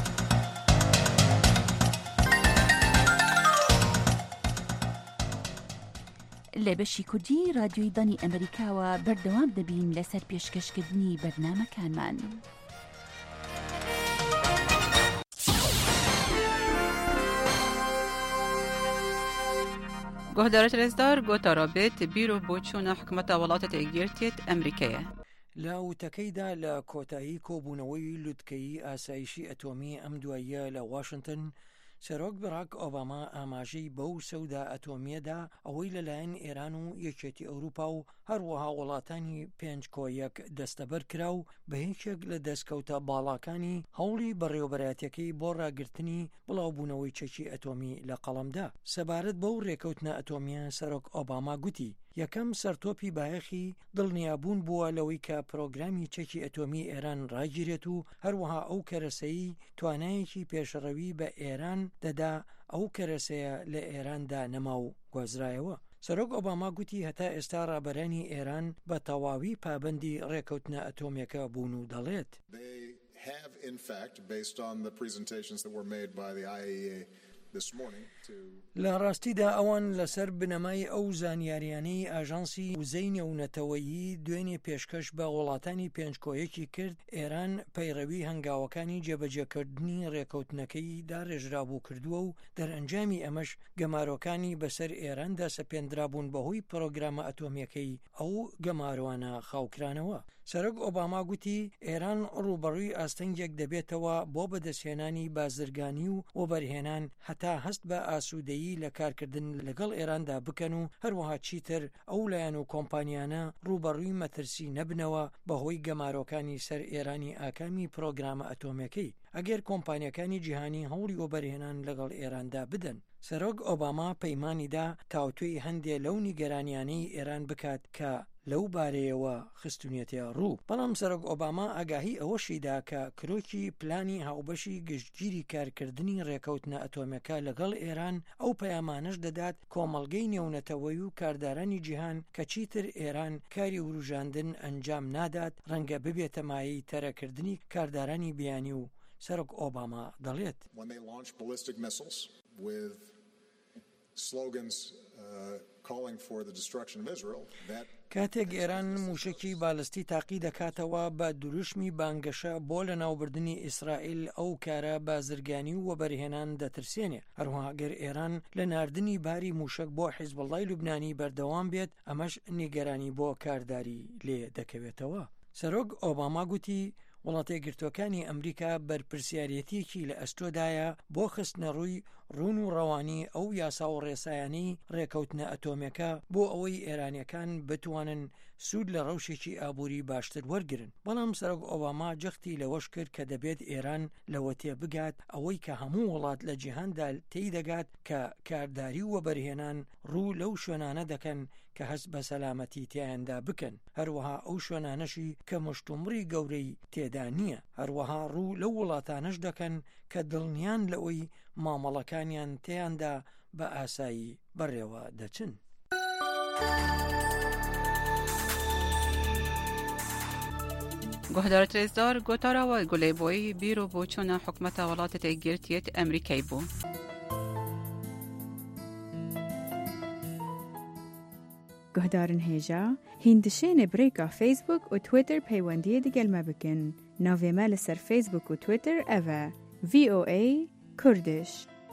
Speaker 21: لە بەشی کوردی رادیۆی دانی ئەمریکاوە بەردەوام دەبین لەسەر پێشکەشکردنی بەرنامەکانمان.
Speaker 22: گۆهدارە رێزدار گۆتا ڕابێت بیرۆ بۆ چوونە حکومەتە وڵاتە تێگەرتێت ئەمریکایە.
Speaker 17: لە وتەکەیدا لە کۆتایی کۆبوونەوەی لوتکەی ئاسایشی ئەتۆمی ئەم دواییە لە واشنگتن سەرۆک براک ئۆباما ئاماژەی بەو سەودا ئەتۆمیەدا ئەوەی لەلایەن ئێران و یەکێتی ئەوروپا و هەروەها وڵاتانی پێنج کۆیەک دەستەبەر کرا و بە هیچێک لە دەستکەوتە باڵاکانی هەوڵی بەڕێوەبەرایەتەکەی بۆ ڕاگررتنی بڵاوبوونەوەی چەکی ئەتۆمی لە قەڵەمدا. سەبارەت بەو ڕێکەوتنە ئەتۆمیە سەرۆک ئۆباما گوتی یەکەم سەرتۆپی بایەخی دڵنیابوون بووە لەوەی کە پرۆگرامی چەکی ئەتۆمی ئێران ڕاگیرێت و هەروەها ئەو کەرەسەیی توانایەکی پێشەڕەوی بە ئێران دەدا ئەو کەرەسەیە لە ئێراندا نەما و گوازرایەوە. سەرۆک ئۆباما گوتی هەتا ئێستا ڕابەرانی ئێران بە تەواوی پابەندی ڕێکەوتنە ئەتۆمیەکە بوون و دەڵێت
Speaker 23: have in fact based on the presentations that were made by the I A E A
Speaker 17: لە ڕاستیدا ئەوان لەسەر بنەمای ئەو زانیاریانەی ئاژانسی وزەی نێونەتەوەیی دوێنێ پێشکەش بە وڵاتانی پێنجکۆیەکی کرد ئێران پەیڕەوی هەنگاوەکانی جێبەجێکردنی ڕێکەوتنەکەی داڕێژرابوو کردووە و دەرئەنجامی ئەمەش گەمارۆکانی بەسەر ئێراندا سەپێنرابوون بەهۆی پرۆگرامە ئەتۆمیەکەی ئەو گەمارۆوانە خاوکرانەوە. سەرۆک ئۆباما گوتی ئێران ڕوبەڕووی ئاستەنگێک دەبێتەوە بۆ بەدەستهێنانی بازرگانی و وەبەرهێنان هەتا هەست بە ئاسوودەیی لە کارکردن لەگەڵ ئێراندا بکەن و هەروەها چیتر ئەو لایەن و کۆمپانیانە ڕوبەڕووی مەترسی نەبنەوە بەهۆی گەمارۆکانی سەر ئێرانی ئاکامی پرۆگرامە ئەتۆمیەکەی ئەگەر کۆمپانیەکانی جیهانی هەوڵی وەبەرهێنان لەگەڵ ئێراندا بدەن. سەرۆک ئۆباما پەیمانیدا تاوتوی هەندێ لەو نیگەرانیانەی ئێران بکات کە لەو بارەیەوە خستونیەتە ڕوو. بەڵام سەرۆک ئۆباما ئاگاهی ئەوەشیدا کە کرۆکی پلانی هاوبەشی گشتگیری کارکردنی ڕێکەوتنە ئەتۆمیەکە لەگەڵ ئێران ئەو پەیامانش دەدات کۆمەڵگەی نێونەتەوەی و کاردارانی جیهان کە چیتر ئێران کاری وروژاندن ئەنجام نادات ڕەنگە ببێتە مایەی تەرەکردنی کاردارانی بیانی و سەرۆک ئۆباما دەڵێت
Speaker 23: slogans uh, calling for the destruction of Israel that
Speaker 17: کاتێک ئێران موشکی بالستی تاقی دەکاتەوە بە دروشمی بانگەشە بۆ لە ناوبردننی ئیسرائیل ئەو کارە بازرگانی و وەبەرهێنان دەترسێنێ. هەروەها گەر ئێران لە ناردنی باری موشک بۆ حیزبڵای لوبنانی بەردەوام بێت ئەمەش نیگەرانی بۆ کارداری لێ دەکەوێتەوە. سەرۆک ئۆباما گوتی وڵاتە یەکگرتووەکانی ئەمریکا بەرپرسیارەتێکی لە ئەستۆدایە بۆ خستنە ڕووی ڕوون و ڕەوانی ئەو یاسا و ڕێسایانی ڕێکەوتنە ئەتۆمەکە بۆ ئەوەی ئێرانیەکان بتوانن سوود لە ڕەوشێکی ئابووری باشتر وەرگرن. بەڵام سەرۆک ئۆباما جەختی لەوەش کرد کە دەبێت ئێران لەوە تێبگات ئەوەی کە هەموو وڵات لە جیهاندا تێی دەگات کە کارداری و وەبەرهێنان ڕوو لەو شوێنانە دەکەن کە هەست بە سەلامەتی تیاندا بکەن. هەروەها ئەو شوێنانەشی کە مشتومڕی گەورەی تێدا نییە. هەروەها ڕوو لەو وڵاتانەش دەکەن کە دڵنیان لەوەی مامەڵەکانیان تیاندا بە ئاسایی بەڕێوە دەچن.
Speaker 22: گۆهدار ترێزدار گۆتاراوە گولێبۆی بیرۆ بۆ چۆنە حکومەتە وڵاتە تێگرتیەت ئەمریکای بوو.
Speaker 5: گهدارن هێژا هیندشێنێ برێکا فیسبوک و تویتر پەیوەندیە دەگەلمە بکەن. ناوێمە لەسەر فیسبوک و تویتر ئەڤە ڤی ئۆ ئەی کوردش.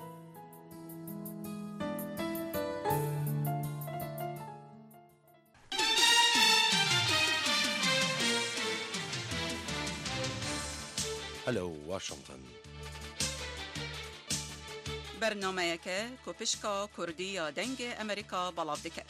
Speaker 6: هلو واشنطن
Speaker 22: برنامه‌یەکە کۆپشکا کوردی یا دەنگ ئەمریکا بەڵاو دەکات.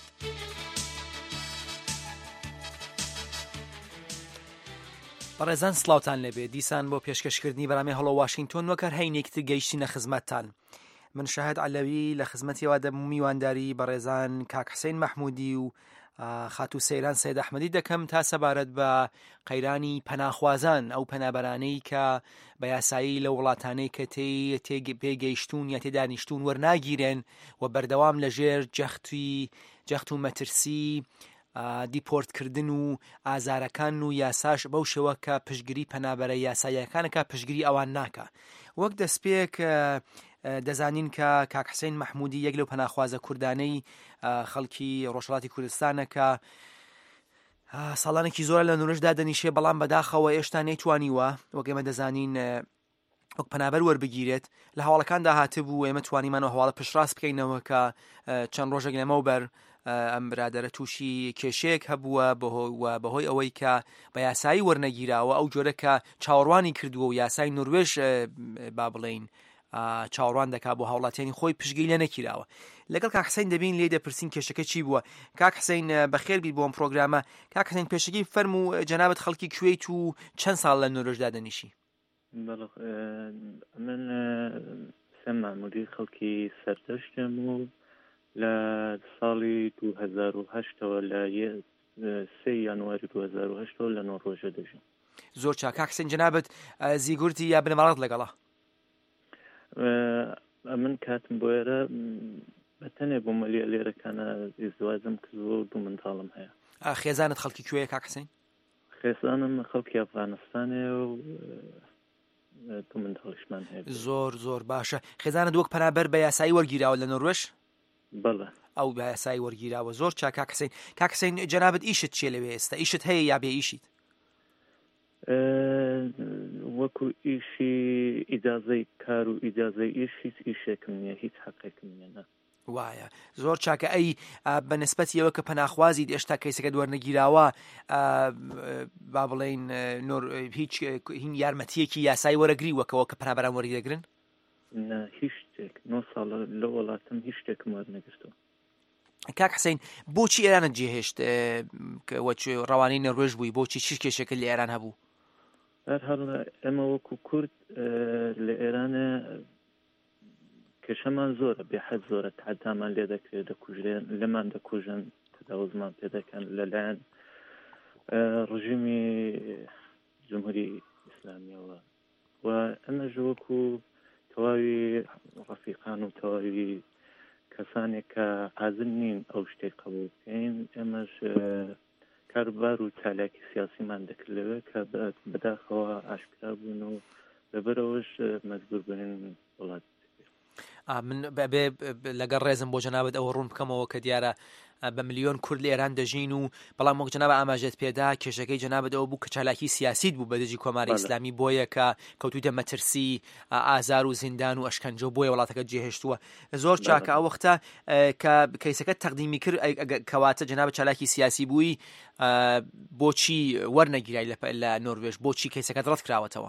Speaker 8: بەڕێزان سڵاوتان لەبێ دیسان بۆ پێشکەشکردنی بەرامی هەڵۆ واشنگتن وەکەر هەینێکتر گەیشتینە خزمەتتان. من شاهد عەلەوی لە خزمەتیەوە دەبوو میوانداری بەڕێزان کاک حسین مەحموودی و خاتو سەیران سەید ئەحمەدی دەکەم تا سەبارەت بە قەیرانی پەناخوازان ئەو پەنابەرانەی کە بە یاسایی لە وڵاتانەی کە تێ پێگەیشتون یا تێدانیشتون وەرناگیرێن و بەردەوام لەژێر جەختی جەخت و مەترسی دیپۆرتکردن و ئازارەکان و یاساش بەو شێوە کە پشتگیری پەنابەرە یاساییەکانەکە پشتگیری ئەوان ناکە. وەک دەستپێک دەزانین کە کاک حسین مەحموودی یەک لەو پەناخوازە کوردانەی خەڵکی ڕۆژهەڵاتی کوردستانە کە ساڵانێکی زۆرە لە نورشدا دەنیشێ بەڵام بەداخەوە ئێشتا نەیتوانیوە وەک ئێمە دەزانین وەک پەنابەر وەربگیرێت. لە هەواڵەکاندا هاتبوو ئێمە توانیمانەوە هەواڵە پشتڕاست بکەینەوە کە چەند ڕۆژێک لەمەوبەر ئەم برادەرە تووشی کێشەیەک هەبووە بەهۆی ئەوەی کە بە یاسایی وەرنەگیراوە ئەو جۆرە کە چاوەڕوانی کردووە و یاسای نروێژ با بڵێین چاوەڕوان دەکا بۆ هاوڵاتیانی خۆی پشتگیری لێ نەکیراوە. لەگەڵ کاک حسین دەبین لێ دەپرسین کێشەکە چی بووە. کاک حسین بەخێر بیت بۆ ئەم پرۆگرامە. کاک حسین پێشەکی فەرمو و جەنابەت خەڵکی کوێیت و چەند ساڵ لە نروێژدا دەنیشی؟
Speaker 24: من سێ ماموری خەڵکی سەردەشتم و لە ساڵی دوو هەزار و هەشتەوە لە سێ یانواری دوو هەزار و هەشتەوە لە نۆڕۆژە دەژیم.
Speaker 8: زۆر چاک. کاک حسین جەنابەت زیگورتی یا بنەماڵات لەگەڵا؟
Speaker 24: من کاتم بۆ ئێرە بەتەنێ بۆ مەلیە لێرەکانە ئیزدواجم کردووە و دوو منداڵم هەیە.
Speaker 8: خێزانت خەڵکی کوێیە کاک حسین؟
Speaker 24: خێزانم خەڵکی ئەفغانستانێ و دوو منداڵیشمان هەیە.
Speaker 8: زۆر زۆر باشە. خێزانت وەک پەنابەر بە یاسایی وەرگیراوە لە نۆروێژ؟
Speaker 24: بەڵێ.
Speaker 8: ئەو بە یاسایی وەرگیراوە. زۆر چاک کاک حسین. کاک حسین جەنابەت ئیشت چیە لەوێ ئێستا؟ ئیشت هەیە یا بێ ئیشیت؟
Speaker 24: وەکو ئیشی ئیجازەی کار و ئیجازەی ئیش هیچ ئیشێکم نییە، هیچ حەقێکم نییە.
Speaker 8: وایە زۆر چاکە. ئەی بە نسبەتی ئەوە کە پەناخوازی ئێشتا کەیسەکە دووەرنەگیراوە با بڵێن هیچ هین یارمەتیەکی یاسایی وەرەگریوەکەوە کە پەنابەران وەری دەگرن؟
Speaker 24: هیچ شتێک نۆ ساڵ لە وڵاتم هیچ شتێکم وەرنەگرتووە.
Speaker 8: کاک حسین بۆچی ئێرانت جێهێشت ڕەوانەی نەروێژ بووی؟ بۆچی چی کێشەکە لە ئێران هەبوو؟
Speaker 24: هەرحاڵ ئێمە وەکو کورد لە ئێرانە کێشەمان زۆرە، بێحەد زۆرە، تعدامان لێ دەکرێت، دەکوژرێن، لەمان دەکوژن، تەجاوزمان پێ دەکەن لەلایەن ڕژیمی جمهوری ئیسلامیەوە و ئەمەش وەکو تەواوی ڕەفیقان و تەواوی کەسانێک کە حازر نین ئەو شتێک قبول بکەین ئێمەش کاربار و چالاکی سیاسیمان دەکردەوە کە بەداخەوە ئاشکرا بوون و لەبەرەوەش مەجبور بووین وڵات.
Speaker 8: من بەبێ لەگەڵ ڕێزم بۆ جەنابەت ئەوە ڕوون بکەمەوە کە دیارە بە ملیۆن کورد لە ئێران دەژین و بەڵام وەک جەنابە ئاماژێت پێدا کێشەکەی جەنابەت ئەوە بوو کە چالاکی سیاسیت بوو بە دژی کۆماری ئیسلامی بۆیە کە کەوتوتە مەترسی ئازار و زیندان و ئەشکەنجە بۆیە وڵاتەکە جێهێشتووە زۆر چاکە ئەو وەختە کە کەیسەکە تەقدیمی کرد کەواتە جەنابەت چالاکی سیاسی بووی بۆچی وەرنەگیرای لە نۆروێژ بۆچی کەیسەکەت ڕەت کراوەتەوە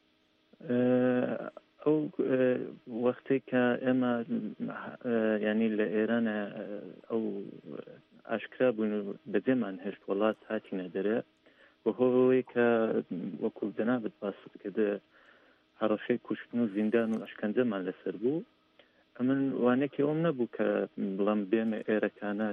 Speaker 24: ئەو وەختێک کە ئێمە ینی لە ئێرانە ئەو ئاشکرا بوون و بەجێمان هێشت وڵات هاتینە دەرێ بەهۆی کە وەکو جەنابەت باست کردە هەڕەشەی کوشتن و زیندان و ئەشکەنجەمان لەسەر بوو ئەمن وانێکی ئەوم نەبوو کە بڵام بێمە ئێرەکانە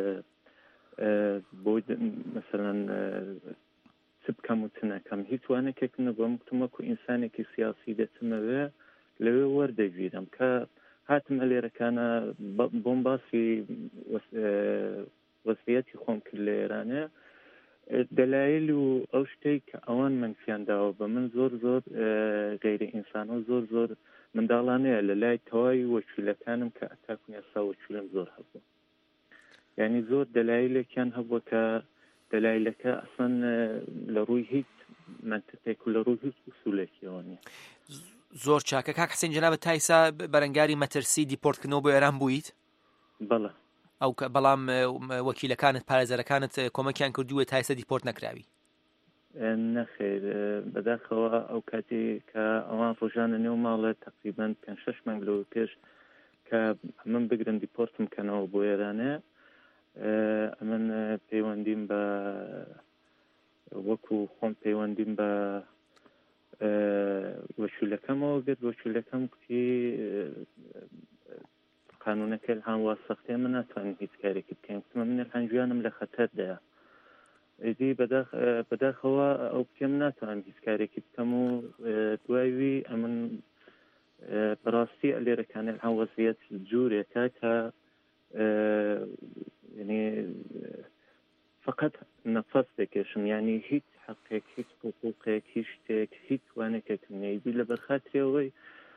Speaker 24: بۆ مەسەلەن چ بکەم و چ نەکەم هیچ وانێکێک نەبووم وەکو ئینسانێکی سیاسی دەچمەوێ لەوێ وەردەگیرم کە هاتمە لێرەکانە بۆم باسی وەسیەتی خۆم کرد لە ئێرانە دەلایل و ئەو شتەی کە ئەوان منفیان داوە بە من زۆر زۆر غیرە ئینسان و زۆر زۆر منداڵانەیە لە لای تەواوی وەکیلەکانم کە ئەتاکوون ئێستا وەکیلم زۆر هەبوو یعنی زۆر دەلایلێکیان هەبووە کە دەلایلەکە ئەسڵەن لە ڕووی هیچ منطقێک و لە ڕووی هیچ ئوسوولێکیەوە نیە
Speaker 8: زۆر چاکە کاک حسین جەنابەت تایسا بەرەنگاری مەترسی دیپۆرتکردنەوە بۆ ئێران بوویت
Speaker 24: بەڵێ
Speaker 8: ئەو بەڵام وەکیلەکانت پارێزەرەکانت کۆمەکیان کردووە تایسا دیپۆرت نەکراوی
Speaker 24: نەخێر بەداخەوە ئەو کاتی کە ئەوان ڕۆژانە نێو ماڵە تقریبان پێنج شەش مانگ لەوە پێش کە من بگرن دیپۆرتم کەنەوە بۆ ئێرانە ئەمن پەیوەندیم بە وەکو خۆم پەیوەندیم بە وەکیلەکەمەوە گرت وەکیلەکەم کوتی قانونەکە هەم وا سەختێ من ناتوانین هیچ کارێکی بکەین وتمە من هەنجویانم لە خەتەردایە ئیدی بەداخەوە ئەو پێم ناتوانم هیچ کارێکی بکەم و دوایوی ئەمن بەڕاستی ئەلێرەکانە هەم وەزیەت جوورێکە کە یعنی فقط نەفەس دەکێشم یعنی هیچ حقێک هیچ حقوقێک هیچ شتێک هیچ وانێکێکم نەیدی لە بەرخاترەوەی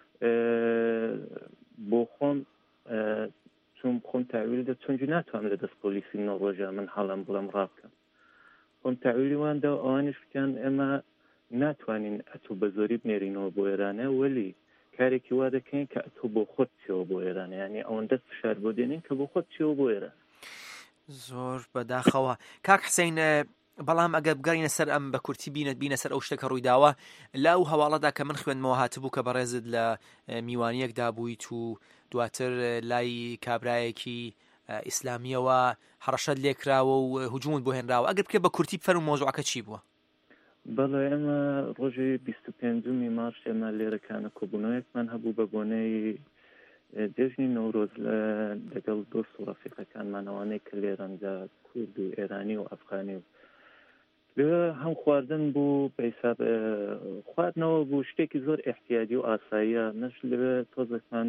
Speaker 24: بۆ خۆم چون خۆم تاویل دە چونجی ناتوانم لە دەست پۆلیسی نۆڕۆژە من هەڵم بڵم ڕابکەم خۆم تاویلی واندا ئەوانش بکەن ئێمە ناتوانین ئەتوو بە زۆری بنێرینەوە بۆ ئێرانە وەلی کارێکی وا دەکەین کە ئەتوو بۆ خۆت چێەوە بۆ ئێرانە یعنی ئەوەن دەست فشار بۆ دێنین کە بۆ خۆت چێەوە بۆ ئێران
Speaker 8: زۆر بەداخەوە کاک حسین بەڵام ئەگەر بگەڕینە سەر ئەم بە کورتی بینت بینە سەر ئەو شتێکە ڕوویداوە لەو هەواڵەدا کە من خوێندمەوە هاتبوو کە بەڕێزت لە میوانیەکدا بوویت و دواتر لای کابرایەکی ئیسلامیەوە هەڕەشەت لێکراوە و هجوومت بۆ هێنراوە ئەگەر بکە بە کورتی بفەر و مۆزوعەکە چی بووە
Speaker 24: بەڵێ ئێمە ڕۆژی بیست و پێنجمی مارس ئێمە لێرەکانە کۆبوونەوەیەکمان هەبوو بە بۆنەی دێژنی نەورۆز لەگەڵ دۆست و ڕەفیقەکانمانەوەنەی کە لێرەنجا کورد و ئێرانی و ئەفغانی و لێ هەم خواردن بوو بە حیساب خواردنەوە بوو شتێکی زۆر احتیاجی و ئاساییە نەش لەوێ تۆزێکمان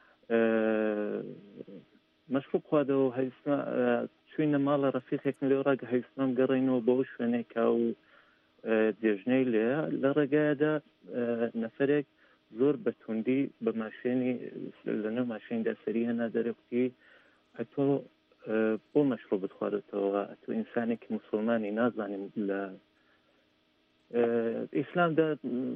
Speaker 24: مەشروب خواردەوە هەیسمە چوینە ماڵە ڕەفیقێکم لێ ڕاگە هەیسمەم گەڕێنەوە بۆ شوێنێکا و دێژنەی لێ لە ڕێگایدا نەفرێک زۆر بەتوندی بە ماشێنی لەنەو ماشێندا سەری هەنا دەرەکتی ئەتۆ بۆ مەشروب بخواردێتەوە ئەتۆ ئینسانێکی موسڵمانی نازانیم لە ئیسلامدا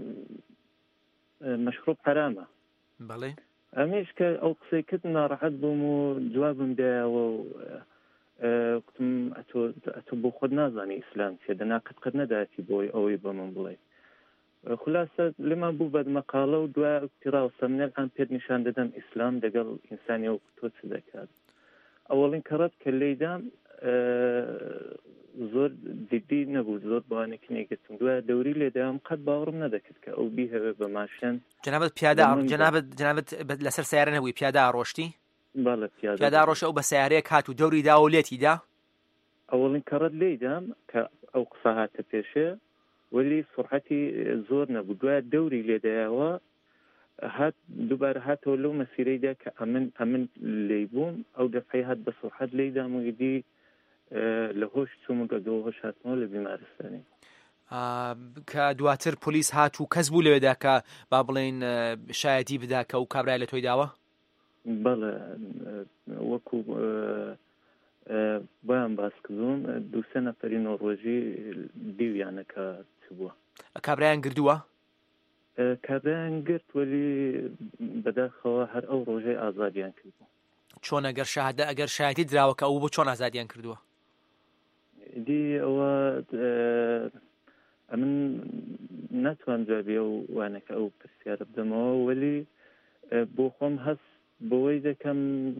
Speaker 24: مەشروب حرامە
Speaker 8: بەڵێ
Speaker 24: ئەمێش کە ئەو قسەی کرد ناڕەحەت بووم و جوابم دایەوە و وتم ئەتۆ بۆ خۆت نازانی ئیسلام چێ دەناقەتقەت نەداتی بۆی ئەوەی بە من بڵێ خلاصە لێمان بوو بەدمەقاڵە و دوای پیراوسە منێ ئەم پێت نیشان دەدەم ئیسلام دەگەڵ ئینسانی و تۆ چ دەکات ئەوەڵین کەڕەت کە لێدام زۆر دیدی نەبوو زۆر بوانێکی نێگەتم دوای دەوری لێدام قەت باوەڕم نەدەکرد کە ئەو بیهەوێ بە ماشێن
Speaker 8: جەنابەت پیادا جەنابەت جەنابەت لەسەر سیارە نەبووی پیادا ئاڕۆشتی
Speaker 24: بەڵێ
Speaker 8: پیادا ڕۆژە ئەو بە سیارەیەک هات و دەوری دا و لێتیدا
Speaker 24: ئەوەڵین کەڕەت لێدام کە ئەو قسە هاتە پێشێ ولی سرعەتی زۆر نەبوو دوای دەوری لێدایەوە هات دووبارە هاتەوە لەو مەسیرەیدا کە ئەمن ئەمن لێی بووم ئەو دەفعی هات بە سرعەت لێدام و دی لە هۆش چووم و گەدەوە هۆش هاتمەوە لە بیمارستانی
Speaker 8: کە دواتر پۆلیس هات و کەس بوو لەوێدا کە با بڵێن شایەتی بدا کە و کابرای لە تۆی داوە
Speaker 24: بەڵێ وەکو بۆیان باس کردوم دووسێ نەفەری نۆڕۆژی دیویانەکە چ بووە
Speaker 8: کابرایان گردووە
Speaker 24: کابرایان گرت وەلی بەداخەوە هەر ئەو ڕۆژەی ئازادیان کردبوو
Speaker 8: چۆن ئەگەر شاهدە ئەگەر شایەتی دراوەکە ئەو بۆ چۆن ئازادیان کردووە
Speaker 24: دی ئەوە ئەمن ناتوان جوابی ئەو وانەکە ئەو پرسیارە بدەمەوە وەلی بۆ خۆم هەست بەوەی دەکەم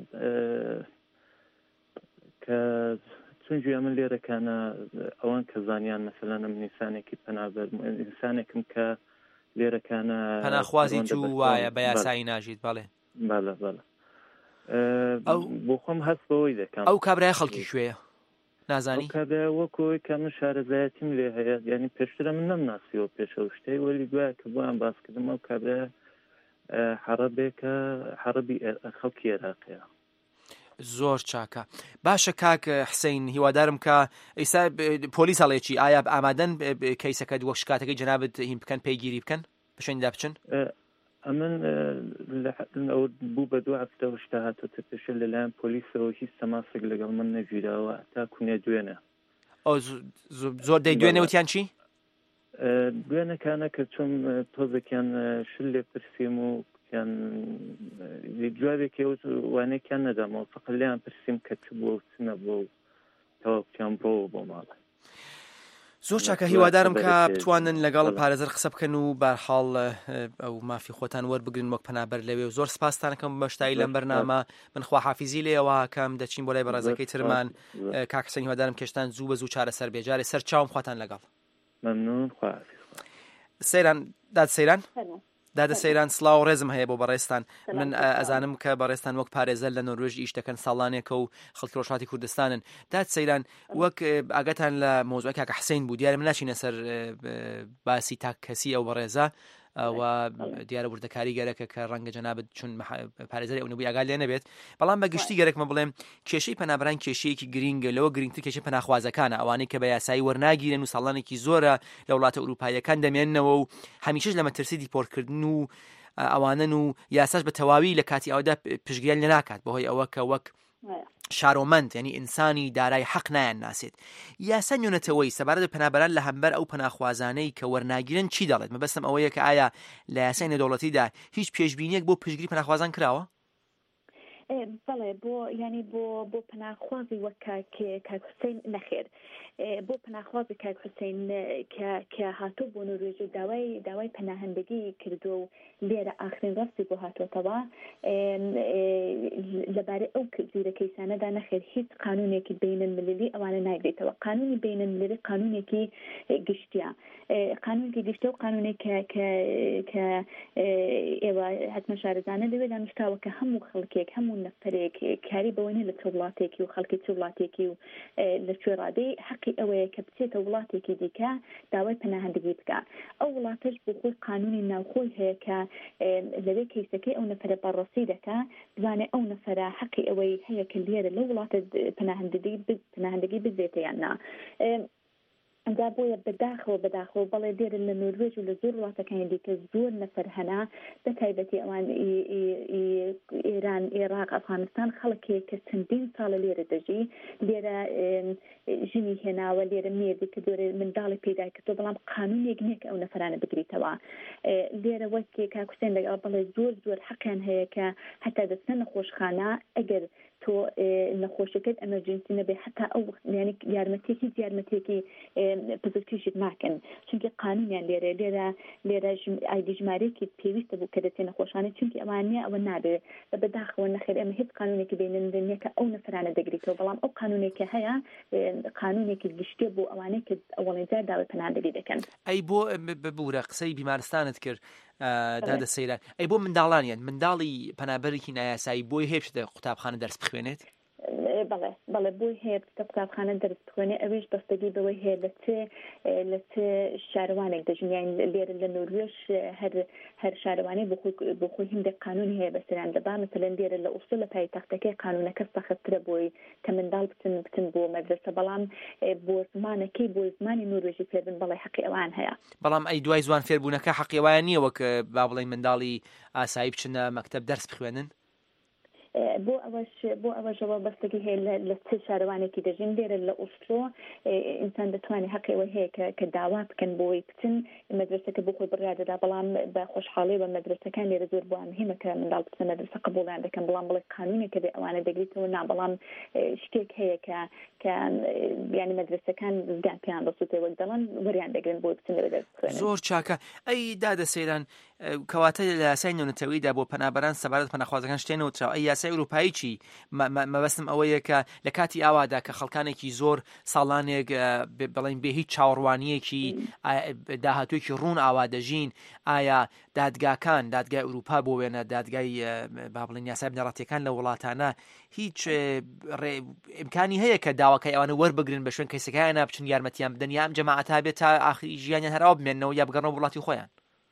Speaker 24: کە چونجی ئەمن لێرەکانە ئەوان کە زانیان مەسەلەن ئەم ئینسانێکی پەنابەر ئینسانێکم کە لێرەکانە
Speaker 8: پەناخوازی تو وایە بە یاسایی ناژیت بەڵێ
Speaker 24: بەڵێ بەڵێ بۆ خۆم هەست بەوەی دەکەم
Speaker 8: ئەو کابرای خەڵکی کوێیە نازانی
Speaker 24: کابرا وەکۆی کە من شارەزایەتیم لێ هەیە یعنی پێشترە من نەمناسیەوە پێشەو شتەی وەلی دوایە کە بۆیان باسکردم ئەو کابرا حەڕەبێکە حەڕەبی خەڵکی عێراقیە
Speaker 8: زۆر چاکە باشە کاک حسین هیوادارم کە ئێستا پۆلیس هەڵێکی ئایا ئامادەن کەیسەکە وەک شکاتەکەی جەنابەت هیم بکەن پێیگیری بکەن بشێندا بچن
Speaker 24: ئەمن ئەو بوو بە دوو هەفتەوە شتا هاتۆتە پێشە لەلایەن پۆلیسەوە هیچ تەماسێک لەگەڵ من نەگیراوە تا کوێنێ دوێنە
Speaker 8: ئەو زۆر دەی دوێنێوتیان چی
Speaker 24: دوێنەکانە کە چۆن تۆزێکیان شل لێ پرسییم و جوابێکی وانەیەکیان نەدامەوە فقط لێیان پرسییم کە چ بووە و چ نەبووە و تەواوتیان بڕۆوە بۆ ماڵە
Speaker 8: زۆر چاکە هیوادارم کە بتوانن لەگەڵ پارێزەر قسە بکەن و بەرحاڵ ئەو مافی خۆتان وەربگرن وەک پەنابەر لەوێ و زۆر سپاستانەکەم بەشتایی لەم بەرنامە من خواحافیزی لێەوە کەم دەچین بۆ لای بەڕێزەکەی ترمان کاک حسین هیوادارم کێشتان زوو بە زوو چارەسەر بێجارێ سەر چاوم خواتان لەگەڵ
Speaker 24: مەمنون خواحافیز
Speaker 8: سەیران داد سەیران دادە سەیران سڵاو و ڕێزم هەیە بۆ بەڕێستان من ئەزانم کە بەڕێستان وەک پارێزەر لە نۆروێژ ئیش دەکەن ساڵانێکە و خەڵکی ڕۆژهاتی کوردستانن داد سەیران وەک ئاگەتان لە مۆزوعی کاکە حسین بوو دیارە من ناچینە سەر باسی تاک کەسی ئەو بەڕێزە و دیارە وردەکاری گەرەکە کە ڕەنگە جەنابەت چون پارێزەری ئەو نەبووی ئاگال لێ نەبێت بەڵام بە گشتی گەرەکمە بڵێم کێشەی پەنابەران کێشەیەکی گرینگە لەوە گرنگتر کێشەی پەناخوازەکانە ئەوانەی کە بە یاسایی وەرناگیرن و ساڵانێکی زۆرە لە وڵاتە ئەوروپاییەکان دەمێننەوە و هەمیشەش لە مەترسی دیپۆرتکردن و ئەوانن و یاساش بە تەواوی لە کاتی ئەودا پشتگیریان لێ ناکات بەهۆی ئەوە کە وەک شارۆمەند یعنی ئینسانی دارای حەق نایان ناسێت یاسا نوێنەتەوەی سەبارەت بە پەنابەران لە هەمبەر ئەو پەناخوازانەی کە وەرناگیرن چی دەڵێت مەبەستم ئەوەیە کە ئایا لە یاسای نێودەوڵەتیدا هیچ پێشبینیەک بۆ پشتگیری پەناخوازان کراوە
Speaker 6: بەڵێ بۆ ینی بۆ بۆ پەناخوازی وەک کاک حوسێن نەخێر بۆ پەناخوازی کاک حوسێن کە هاتوو بۆ نۆروێژ و داوای داوای پەناهەندگی کردو و لێرە ئاخرین ڕاستی بۆ هاتوۆتەوە لەبارەی ئەو زیرە کەیسانەدا نەخێر هیچ قانونێکی بینالمللی ئەوانە ناگرێتەوە قانونی بینالمللی قانونێکی گشتیە قانونێکی گشتە و قانونێک کە ئێوە حتمە شارەزانە لەوێ دانیشتاوە کە هەموو خەڵکێک هەموو نەفرێک کاری بەوەنێ لە چ وڵاتێکی و خەڵکی چ وڵاتێکی و لە کوێ ڕادەی حەقی ئەوەیە کە بچێتە وڵاتێکی دیکە داوای پەناهەندگی بکە ئەو وڵاتش بۆ خۆی قانونی ناوخۆی هەیە کە لەوێ کەیسەکەی ئەو نەفرە بەڕەسی دەکا بزانێ ئەو نەفرە حەقی ئەوەی هەیە کە لێرە لە وڵاتە پەناهەندگی بزێتە یان نا ئەجا بۆیە بەداخەوە بەداخەوە بەڵێ دێرە لە نۆروێژ و لە زۆر وڵاتەکانی دیکە زۆر نەفەر هەنا بە تایبەتی ئەوان ئێران عێراق ئەفغانستان خەڵکێک کە چەندین ساڵە لێرە دەژی لێرە ژنی هێناوە لێرە مێردی کە دۆرە منداڵی پێدا کردو بەڵام قانونێک نییە کە ئەو نەفرانە بگریتەوە لێرە وەکێ کاک حوسێن لەگەڵ بەڵێ زۆر زۆر حەقیان هەیە کە هەتا دەچنە نەخۆشخانە ئەگەر تۆ نەخۆشیەکەت ئەمەرجنسی نەبێ حتا ئەو ینی یارمەتێکی یارمەتێکی پزیشکیشت ناکەن چونکی قانونیان لێرە لێرە لێرە ئایدی ژمارەیەکی پێویستە بوو کە دەچێت نەخۆشخانە چونکی ئەوانە ئەوە نابێت بە بەداخەوە نەخێر ئەمە هیچ قانونێکی بینالمللی نییە کە ئەو نەفرانە دەگریتەوە بەڵام ئەو قانونێکی هەیە قانونێکی گشتێ بۆ ئەوانەیە کە ئەوڵین جار داوای پەناهەندگی دەکەن
Speaker 8: ئەی بۆ ببوورە قسەی بیمارستانت کرد دادە سەیران ئەی بۆ منداڵانیان منداڵی پەنابەرێکی نایاسایی بۆی هێشتە قوتابخانە دەرس بخوێنێت
Speaker 6: بەڵێ بەڵێ بۆی هەیە بچە قوتابخانە دەرس بخوێنێ ئەویش بەستگی بەوەی هەیە لە چێ لە چێ شارەوانێک دەژین لێرە لە نۆروێژ هەر هەر شارەوانەی بۆ خۆی هەندێک قانونی هەیە بەسەریان دەبا مەسەلەن لێرە لە ئوسوڵ لە پایتەختەکەی قانونەکە سەختترە بۆی کە منداڵ بچن بچن بۆ مەدرسە بەڵام بۆ زمانەکەی بۆ زمانی نۆروێژی فێربن بەڵێ حەقی ئەوان هەیە
Speaker 8: بەڵام ئەی دوای زوان فێربوونەکە حەقی وایە نییە وەک با بڵێ منداڵی ئاسایی بچنە مەکتەب دەرس بخوێنن
Speaker 6: بۆ ئەوەش بۆ ئەوەژەوە بەستگی هەیە لە چ شارەوانێکی دەژین لێرە لە ئوسلۆ ئینسان دەتوانێت حەقەوە هەیە کە داوا بکەن بۆی بچن مەدرسەکە بۆ خۆی بڕیادەدا بەڵام بە خۆشحاڵی بە مەدرسەکان لێرە زۆر بۆ مهمە کە منداڵ بچنە مەدرسە قبوڵیان دەکەن بەڵام بڵێ قانونێکە بێ ئەوانە دەگریتەوە نا بەڵام شتێک هەیە کە کە یعنی مەدرسەکان زگان پێیان بەسووتێ وەک دەڵێن وەریان دەگرن بۆ بچن لەوێ دەست بخوێنن.
Speaker 8: زۆر چاکە. ئەی دادەسەیران کەواتە لە یاسای نێونەتەوەییدا بۆ پەنابەران سەبارەت پەناخوازەکان شتێنەوەتراوە. ئەی یاسای ئەوروپایی چی؟ مەبەستم ئەوەیە کە لە کاتی ئاوادا کە خەڵکانێکی زۆر ساڵانێک بڵێن بێ هیچ چاوەڕوانیەکی داهاتوویەکی ڕوون ئاوا دەژین، ئایا دادگاکان دادگای ئەوروپا بۆ وێنە دادگای با بڵێن یاسای بنەڕەتیەکان لە وڵاتانە هیچ ئیمکانی هەیە کە داواکای ئەوانە وەربگرن بە شوێن کەیسەکەیان نابچن یارمەتیان بدەن یا ئەم جەماعەتە بێت تا ئاخری ژیانیان هەراو بمێننەوە یا بگەڕنەوە وڵاتی خۆیان؟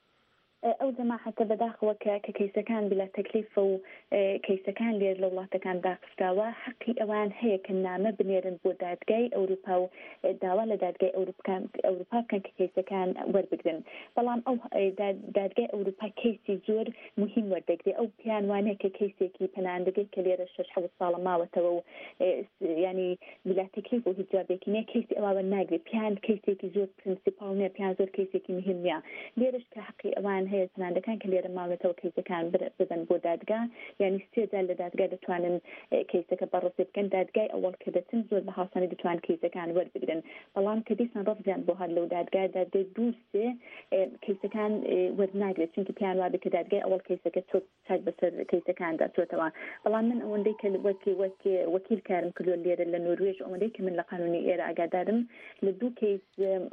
Speaker 6: ئەو جەماعەتە بەداخەوە کە کەیسەکان بلا تەکلیفە و کەیسەکان لێر لە وڵاتەکان داخستاوە حەقی ئەوان هەیە کە نامە بنێرن بۆ دادگای ئەوروپا و داوا لە دادگای ئەوروپا بکەن کە کەیسەکان وەربگرن. بەڵام ئەو دادگای ئەوروپا کەیسی زۆر مهم وەردەگرێت. ئەو پیان وانەیە کە کەیسێکی پەناهندگی کە لێرە شەش حەوت ساڵە ماوەتەوە و ینی بلا تەکلیف و هیچ جوابێکی نییە کەیسی ئەوە ناگرێت. پیان کەیسێکی زۆر پرینسیپاڵ نییە، پیان زۆر کەیسێکی مهم نییە. لێرەش کە حەقی ئەوان هەیە سناندەکان کە لێرە ماوەتەوە کەیسەکان بدەن بۆ دادگا، یعنی سێ جار لە دادگا دەتوانن کەیسەکە بەڕێوە بکەن. دادگای ئەوڵ کە دەچن زۆر بە هاوسانی دەتوان کەیسەکان وەربگرن، بەڵام کە دیسان ڕەفزیان بۆ هەر لەو دادگا دادگای دوو سێ کەیسەکان وەرناگرێت چونکە پیان وابێ کە دادگای ئەوڵ کەیسەکە چۆت چاک بەسەر کەیسەکاندا چۆتەوە. بەڵام من ئەوەندەی کە وەکی وەکی وەکیل کارم کردو لێرە لە نۆروێژ ئەوەندەی کە من لە قانونی ئێرە ئاگادارم لە دوو کەیس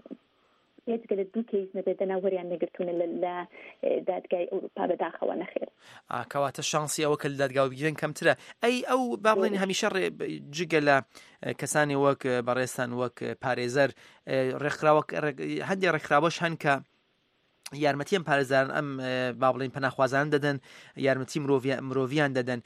Speaker 6: هێچگە لە دوو کەیس نەبێت دەناوەریان نەگرتوونە لە دادگای ئەوروپا بەداخەوە نەخێر.
Speaker 8: کەواتە شانسی ئەوە کە لە دادگا بگیرن کەمترە. ئەی ئەو با بڵێن هەمیشە جگە لە کەسانی وەک بەڕێستان وەک پارێزەر ڕێکخراوە هەندێک ڕێکخراوەش هەن کە یارمەتیان پارێزان ئەم با بڵێن پەناخوازان دەدەن، یارمەتی مرۆڤیان دەدەن.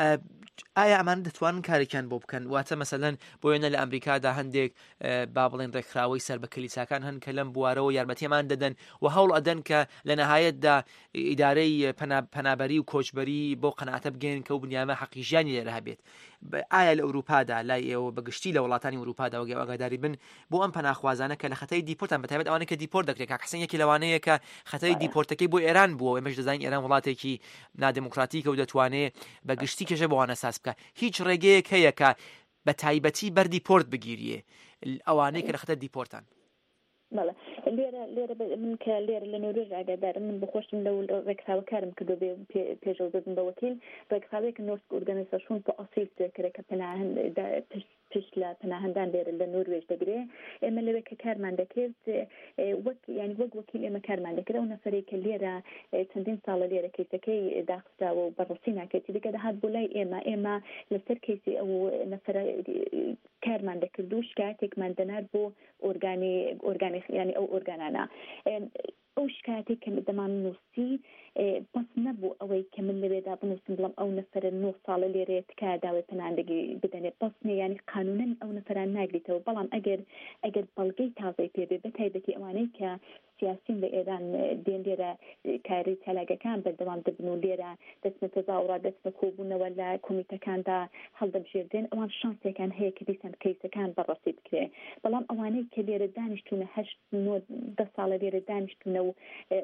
Speaker 8: ئایا ئەمان دەتوانن کارێکیان بۆ بکەن؟ واتە مەسەلەن بۆ وێنە لە ئەمریکادا هەندێک با بڵێن ڕێکخراوەی سەر بە کلیساکان هەن کە لەم بوارەوە یارمەتیمان دەدەن و هەوڵ ئەدەن کە لە نەهایەتدا ئیدارەی پەنابەری و کۆچبەری بۆ قەناعەتە بگەین کە و بنیامە حەقی ژیانی لێرە هەبێت. ئایا لە ئەوروپادا لای ئێوە بەگشتی لە وڵاتانی ئەوروپادا وەگە ئاگاداری بن بۆ ئەم پەناخوازانە کە لە خەتەی دیپۆرتان بەتایبەت ئەوانە کە دیپۆرت دەکرێت کاک حسێن یەکی لەوانەیە کە خەتەی دیپۆرتەکەی بۆ ئێران بووە، ئێمەش دەزانین ئێران وڵاتێکی نادموکراتیکە و دەتوانێت بەگشتی کێشە بۆ وانە ساس بکە. هیچ ڕێگەیەک هەیە کە بە تایبەتی بەردی پۆرت بگیریە ئەوانەی کە لە خەتە دیپۆرتان؟
Speaker 6: بەڵێ لێرە لێرە من کە لێرە لە نۆروێژ ئاگادارم من بخۆشم لەو ڕێکخراوە کارم کردو بێ پێشەوە ببم بە وەکیل ڕێکخراوەیەکە نۆرسک ئۆرگانیزاسیۆن بۆ ئەسیل تێکرێت کە پەناهەند پشت لە پەناهەندان لێرە لە نۆروێژ دەگرێ. ئێمە لەوێ کە کارمان دەکرد وەک ینی وەک وەکیل ئێمە کارمان دەکرد ئەو نەفەرێک کە لێرە چەندین ساڵە لێرە کەیسەکەی داخستاوە و بەڕەسی ناکەێتی دیکە دەهات بۆ لای ئێمە ئێمە لەسەر کەیسی ئەو نەفەرە کارمان دەکرد و شکایەتێکمان دەنار بۆ ئۆرگانی ئۆرگانی ینی ئەو ئۆرگانانە. ئەو شکایەتێک کە دەمان نووسی بەس نەبوو ئەوەی کە من لەوێدا بنووسم بڵم ئەو نەفەرە نۆ ساڵە لێرەیە تکا داوای پەناهندگی بدەنێت بەس یعنی قانونن ئەو نەفەران ناگریتەوە. بەڵام ئەگەر ئەگەر بەڵگەی تازەی پێبێ بەتایبەتی ئەوانەی کە سیاسین لە ئێران دێن لێرە کاری تەلاگەکان بەردەوام دەبن و لێرە دەستنە تەزاوڕا دەستنە کۆبوونەوە لە کۆمیتەکاندا هەڵدەبژێردێن ئەوان شانسێکان هەیە کە دیسان کەیسەکان بەڕەسی بکرێ. بەڵام ئەوانەی کە لێرە دانیشتونە هەشت دە ساڵە لێرە دانیشتونە و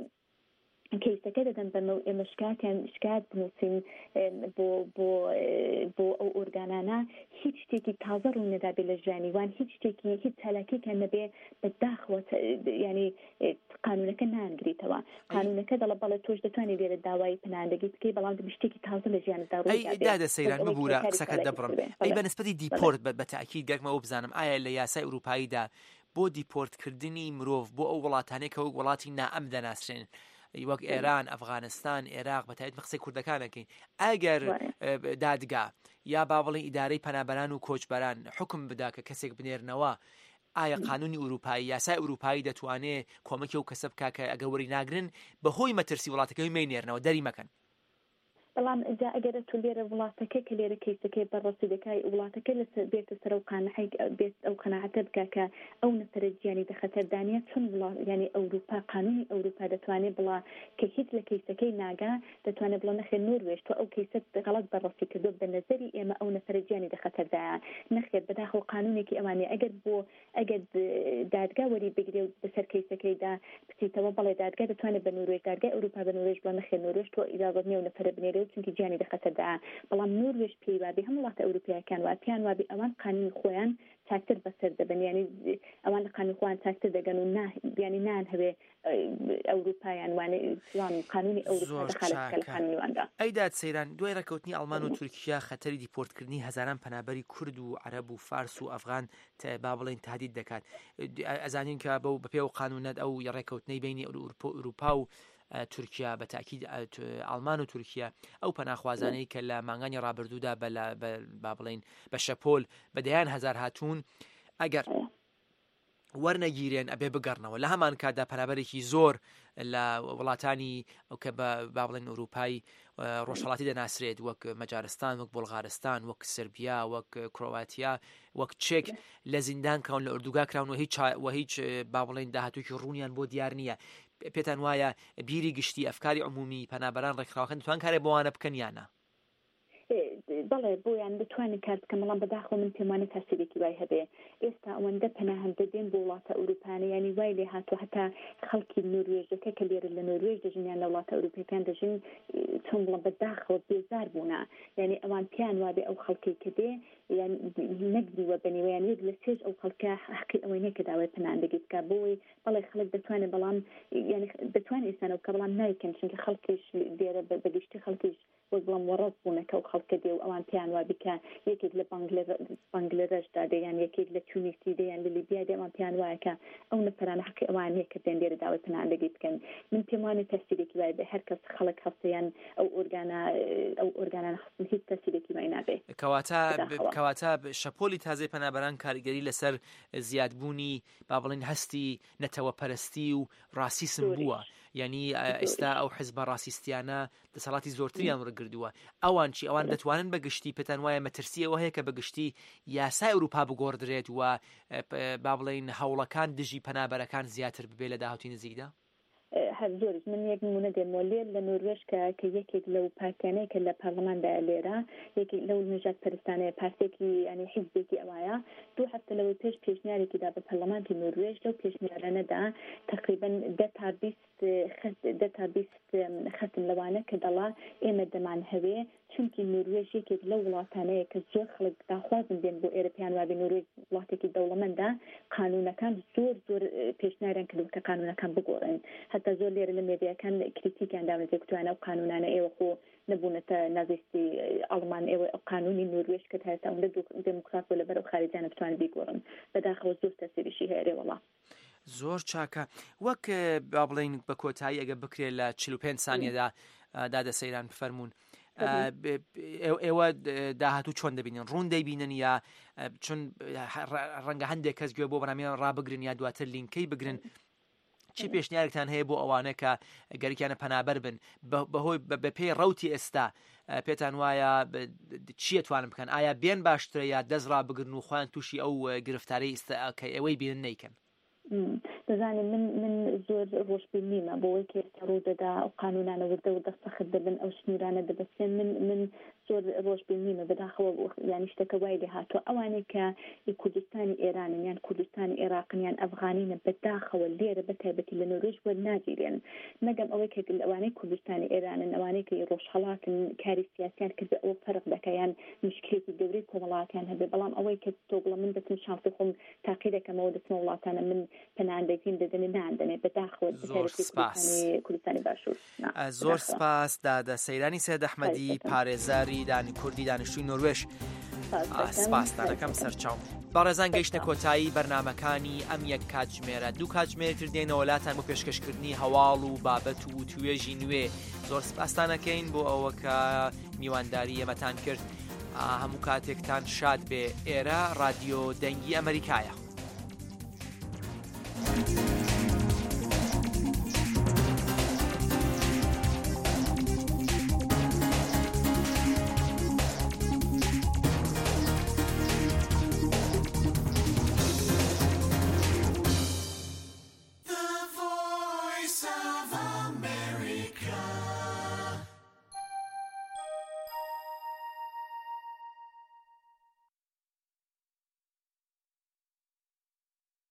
Speaker 6: کەیسەکە دەدەن بەمە و ئێمە شکاتیان شکات بنووسین بۆ بۆ بۆ ئەو ئۆرگانانە هیچ شتێکی تازە ڕوو نەدابێت لە ژیانی وان، هیچ شتێکی هیچ چالاکیکە نەبێ بەداخەوە ینی قانونەکە نانگریتەوە. قانونەکە دەڵە بەڵێ تۆش دەتوانێت لێرە داوای پەناهندگی بکەی بەڵام شتێکی تازە لە ژیانتدا ڕووی دابێت.
Speaker 8: دادە سەیران ببوورە قسەکەت دەبڕم. ئەی بەنسبەتی دیپۆرت بە تاکید گەرمەوە بزانم ئایا لە یاسای ئەوروپاییدا بۆ دیپۆرتکردنی مرۆڤ بۆ ئەو وڵاتانەی کە وەک وڵاتی نائەم دەناسرێن وەک ئێران، ئەفغانستان، عێراق بەتایبەت بە قسەی کوردەکانەکەین، ئەگەر دادگا یا با بڵێن ئیدارەی پەنابەران و کۆچبەران حکم بدا کە کەسێک بنێرنەوە، ئایا قانونی ئوروپایی یاسای ئوروپایی دەتوانێت کۆمەکی و کەسە بکا کە ئەگەر وەری ناگرن بەهۆی مەترسی وڵاتەکەی مەینێرنەوە دەری مەکەن؟
Speaker 6: بەڵام جا ئەگەرە تو لێرە وڵاتەکە کە لێرە کەیسەکەی بەڕەسی دەکای وڵاتەکە لە بێتە سەر و قانەحی بێت ئەو قەناعەتە بکە کە ئەو نەفرە گیانی دەخەتەردانیە چون ینی ئەوروپا قانونی ئەوروپا دەتوانێت بڵا کە هیچ لە کەیسەکەی ناگا دەتوانێت بڵە نەخێر نوروێژ تۆ ئەو کەیسە غەڵەت بەڕەسی کردو بە نەزەری ئێمە ئەو نەفرە گیانی دەخەتەردایە نەخێر بەداخەوە قانونێکی ئەوانێ ئەگەر بۆ ئەگەر دادگا وەری بگرێ و بەسەر کەیسەکەیدا بچیتەوە بەڵێ دادگا دەتوانێت بە نوروێژ دادگای ئەوروپا بە نوروێژ بڵە نەخێر نوروێژ تۆ ئیجازەت نییە و نەفرە بنێرێ و چونکی گیانی دەخەتەردا بەڵام نوروێژ پێی وابێ هەموو وڵاتە ئەوروپیەکان وا پێیان وابێ ئەوان قانونی خۆیان چاکتر بەسەر دەبن ینی ئەوان لە قانونی خۆیان چاکتر دەگەن و ینی نان هەبێ ئەوروپایان وانێ قانونی ئەوروپا دەخالەت لە قانونی واندا.
Speaker 8: ئەیداد سەیران دوای ڕێکەوتنی ئەڵمان و تورکیا خەتەری دیپۆرتکردنی هەزاران پەنابەری کورد و عەرەب و فارس و ئەفغان با بڵێن تهدید دەکات. ئەزانین کە بەو بەپێ و قانونەت ئەو ڕێکەوتنەی بینی ئەوروپا و تورکیا بە تاکید ئەڵمان و تورکیا ئەو پەناخوازانەی کە لە مانگانی ڕابردوودا با بڵێن بە شەپۆل بەدەیان هەزار هاتوون ئەگەر وەرنەگیرێن ئەبێ بگەڕنەوە لە هەمان کاتدا پەنابەرێکی زۆر لە وڵاتانی ئەو کە با بڵێن ئەوروپای ڕۆژهەڵاتی دەناسرێت وەک مەجارستان وەک بۆڵغارستان وەک سربیا وەک کڕۆاتیا وەک چێک لە زیندان کراون لە ئوردوگا کراون و هیچ و هیچ با بڵێن داهاتووکی ڕوونیان بۆ دیار نییە. پێتان وایە بیری گشتی ئەفکاری عمومی پەنابەران ڕێکخراوەکان دەتوان کارێ بۆوانە بکەن یانە؟
Speaker 6: بەڵێ بۆیان بتوانین کار بکەم بەڵام بەداخەوە من پێمانە تاسیرێکی وای هەبێ ئێستا ئەوەندە پەناهەم دەدێن بۆ وڵاتە ئەوروپانە ینی وای لێ هاتووە هەتا خەڵکی نوروێژەکە کە لێرە لە نوروێژ دەژنیان لە وڵاتە ئەوروپیەکان دەژن چۆن بڵێم بەداخەوە بێزار بوونا ینی ئەوان پیان وابێ ئەو خەڵکی کە دێ یان نەگریوە بنیوەیان یەک لە سێژ ئەو خەڵکە حەقی ئەوەی نەکە داوای پەناهەندەگی بکە بۆی بەڵێ خەڵک دەتوانێت بەڵام ینی دەتوانێت ئێستانەوە کە بەڵام نایکەن چونکە خەڵکیش لێرە بەگشتی خەڵکیش وەک بڵام وەڕەت بوونەکە و خەڵکە دێ و ئەوان پیان وا بکە یەکێک لە بەنگلەدەشدا دەیان یەکێک لە تونیسی دەیان لە لیبیا دێ ئەوان پیان وایە کە ئەو نەفەرانە حەقی ئەوان هەیە کە دێن لێرە داوای پەناهەندەگی بکەن. من پێم وانێ تەسیرێکی وای بێ هەر کەس خەڵک هەستەیان ئەو ئۆرگانە ئەو ئۆرگانە هەستن هیچ تەسیرێکی وای نابێ.
Speaker 8: کەواتە شەپۆلی تازەی پەنابەران کاریگەری لەسەر زیادبوونی با بڵێن هەستی نەتەوە پەرستی و ڕاسیسم بووە یعنی ئێستا ئەو حزبە ڕاسیستیانە دەسەڵاتی زۆرتریان ڕگردووە ئەوان چی ئەوان دەتوانن بەگشتی پێتان وایە مەترسیەوە هەیە کە بەگشتی یاسای ئەوروپا بگۆڕدرێت و با بڵێن هەوڵەکان دژی پەنابەرەکان زیاتر ببێ لە داهاتی نزیکدا؟
Speaker 6: هەر زۆرش من یەک نمونە دێمەوە لێر لە نوروێژ کە کە یەکێک لەو پارتیانەیە کە لە پەرلەماندا لێرە یەکێک لەو نژاد پەرستانەیە پارتێکی ینی حیزبێکی ئەوایە دوو هەفتە لەوە پێش پێشنیارێکیدا بە پەرلەمانتی نوروێژ لەو پێشنیارانەدا تقریبا دە تا بیست دە تا بیست خەتم لەوانە کە دەڵا ئێمە دەمان هەوێ چونکی نوروێژ یەکێک لەو وڵاتانەیە کە زۆر خەڵک داخوازن دێن بۆ ئێرەپیان وابێ نوروێژ وڵاتێکی دەوڵەمەندە قانونەکان زۆر زۆر پێشنیاریان کردو کە قانونەکان بگۆڕن هەتا زۆر لێرە لە مێدیاکان کریتیکیان داوێت توانە و قانونانە ئێوە خۆ نەبوونەتە نازیستی ئەڵمان ئێوە قانونی نوروێژ کە تا ئەوەندە دموکرات بۆ لەبەر ئەو خارجیانە بتوانن بیگۆڕن بەداخەوە زۆر تەسیریشی هەیە وەڵا.
Speaker 8: زۆر چاکە وەک با بڵێن بە کۆتایی ئەگە بکرێت لە چل و پێنج سانیەدا دادەسەیران بفەرمونون ئێوە داهاتوو چۆن دەبینن ڕوون دەیبینن یا چون ڕەنگە هەندێک کەس گوێ بۆ بەنامیان ڕابگرن یا دواتر لینکەی بگرن چی پێشنیارێکتان هەیە بۆ ئەوانە کە گەرکیانە پەنابەر بن بەهۆی بە پێی ڕەوتی ئێستا پێتان وایە چیە توانم بکەن ئایا بێن باشترە یا دەست ڕابگرن و خۆیان تووشی ئەو گرفتارەی کە ئەوەی بینن نەیکەن؟
Speaker 6: دەزانم من من زۆر ڕۆژبین نیمە بۆەوەی کە ئێستا ڕوو دەدا ئەو قانونانە وردە و دەستەخت دەبن ئەو سنوورانە دەبەستێن من من زۆر ڕۆژبین نیمە بەداخەوە ینی شتەکە وای لێ هاتووە ئەوانەی کە کوردستانی ئێرانن یان کوردستانی عێراقن یان ئەفغانینە بەداخەوە لێرە بەتایبەتی لە نوروێژ وەرناگیرێن نەگەم ئەوەی کە ئەوانەی کوردستانی ئێرانن ئەوانەی کە ڕۆژهەڵاتن کاری سیاسیان کرد ئەوە فەرق دەکەیان مشکلێکی گەورەی کۆمەڵاتیان هەبێ بەڵام ئەوەی کە تۆ بڵە من دەتم شانسی خۆم تاقیدەکەمەوە دەچمە وڵاتانە من پەناهەندەگیم دەدەنێ ناندەنێ بەداخەوە کوردستانی باشوور.
Speaker 8: زۆر سپاس دادە سەیرانی سێد ئەحمەدی پارێزاری دانی کوردی دانیشتووی نوروێژ سپاسدانەکەم سەرچاوم. بەڕێزان گەیشتە کۆتایی بەرنامەکانی ئەم یەک کاتژمێرە دوو کاتژمێرتر دێنەوە وڵاتان بۆ پێشکەشکردنی هەواڵ و بابەت و توێژی نوێ زۆر سپاسدانەکەین بۆ ئەوە کە میوانداری ئێمەتان کرد هەموو کاتێکتان شاد بێ ئێرە رادیۆ دەنگی ئەمریکایە.
Speaker 7: of America.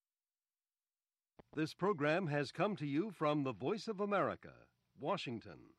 Speaker 9: This program has come to you from the Voice of America, Washington.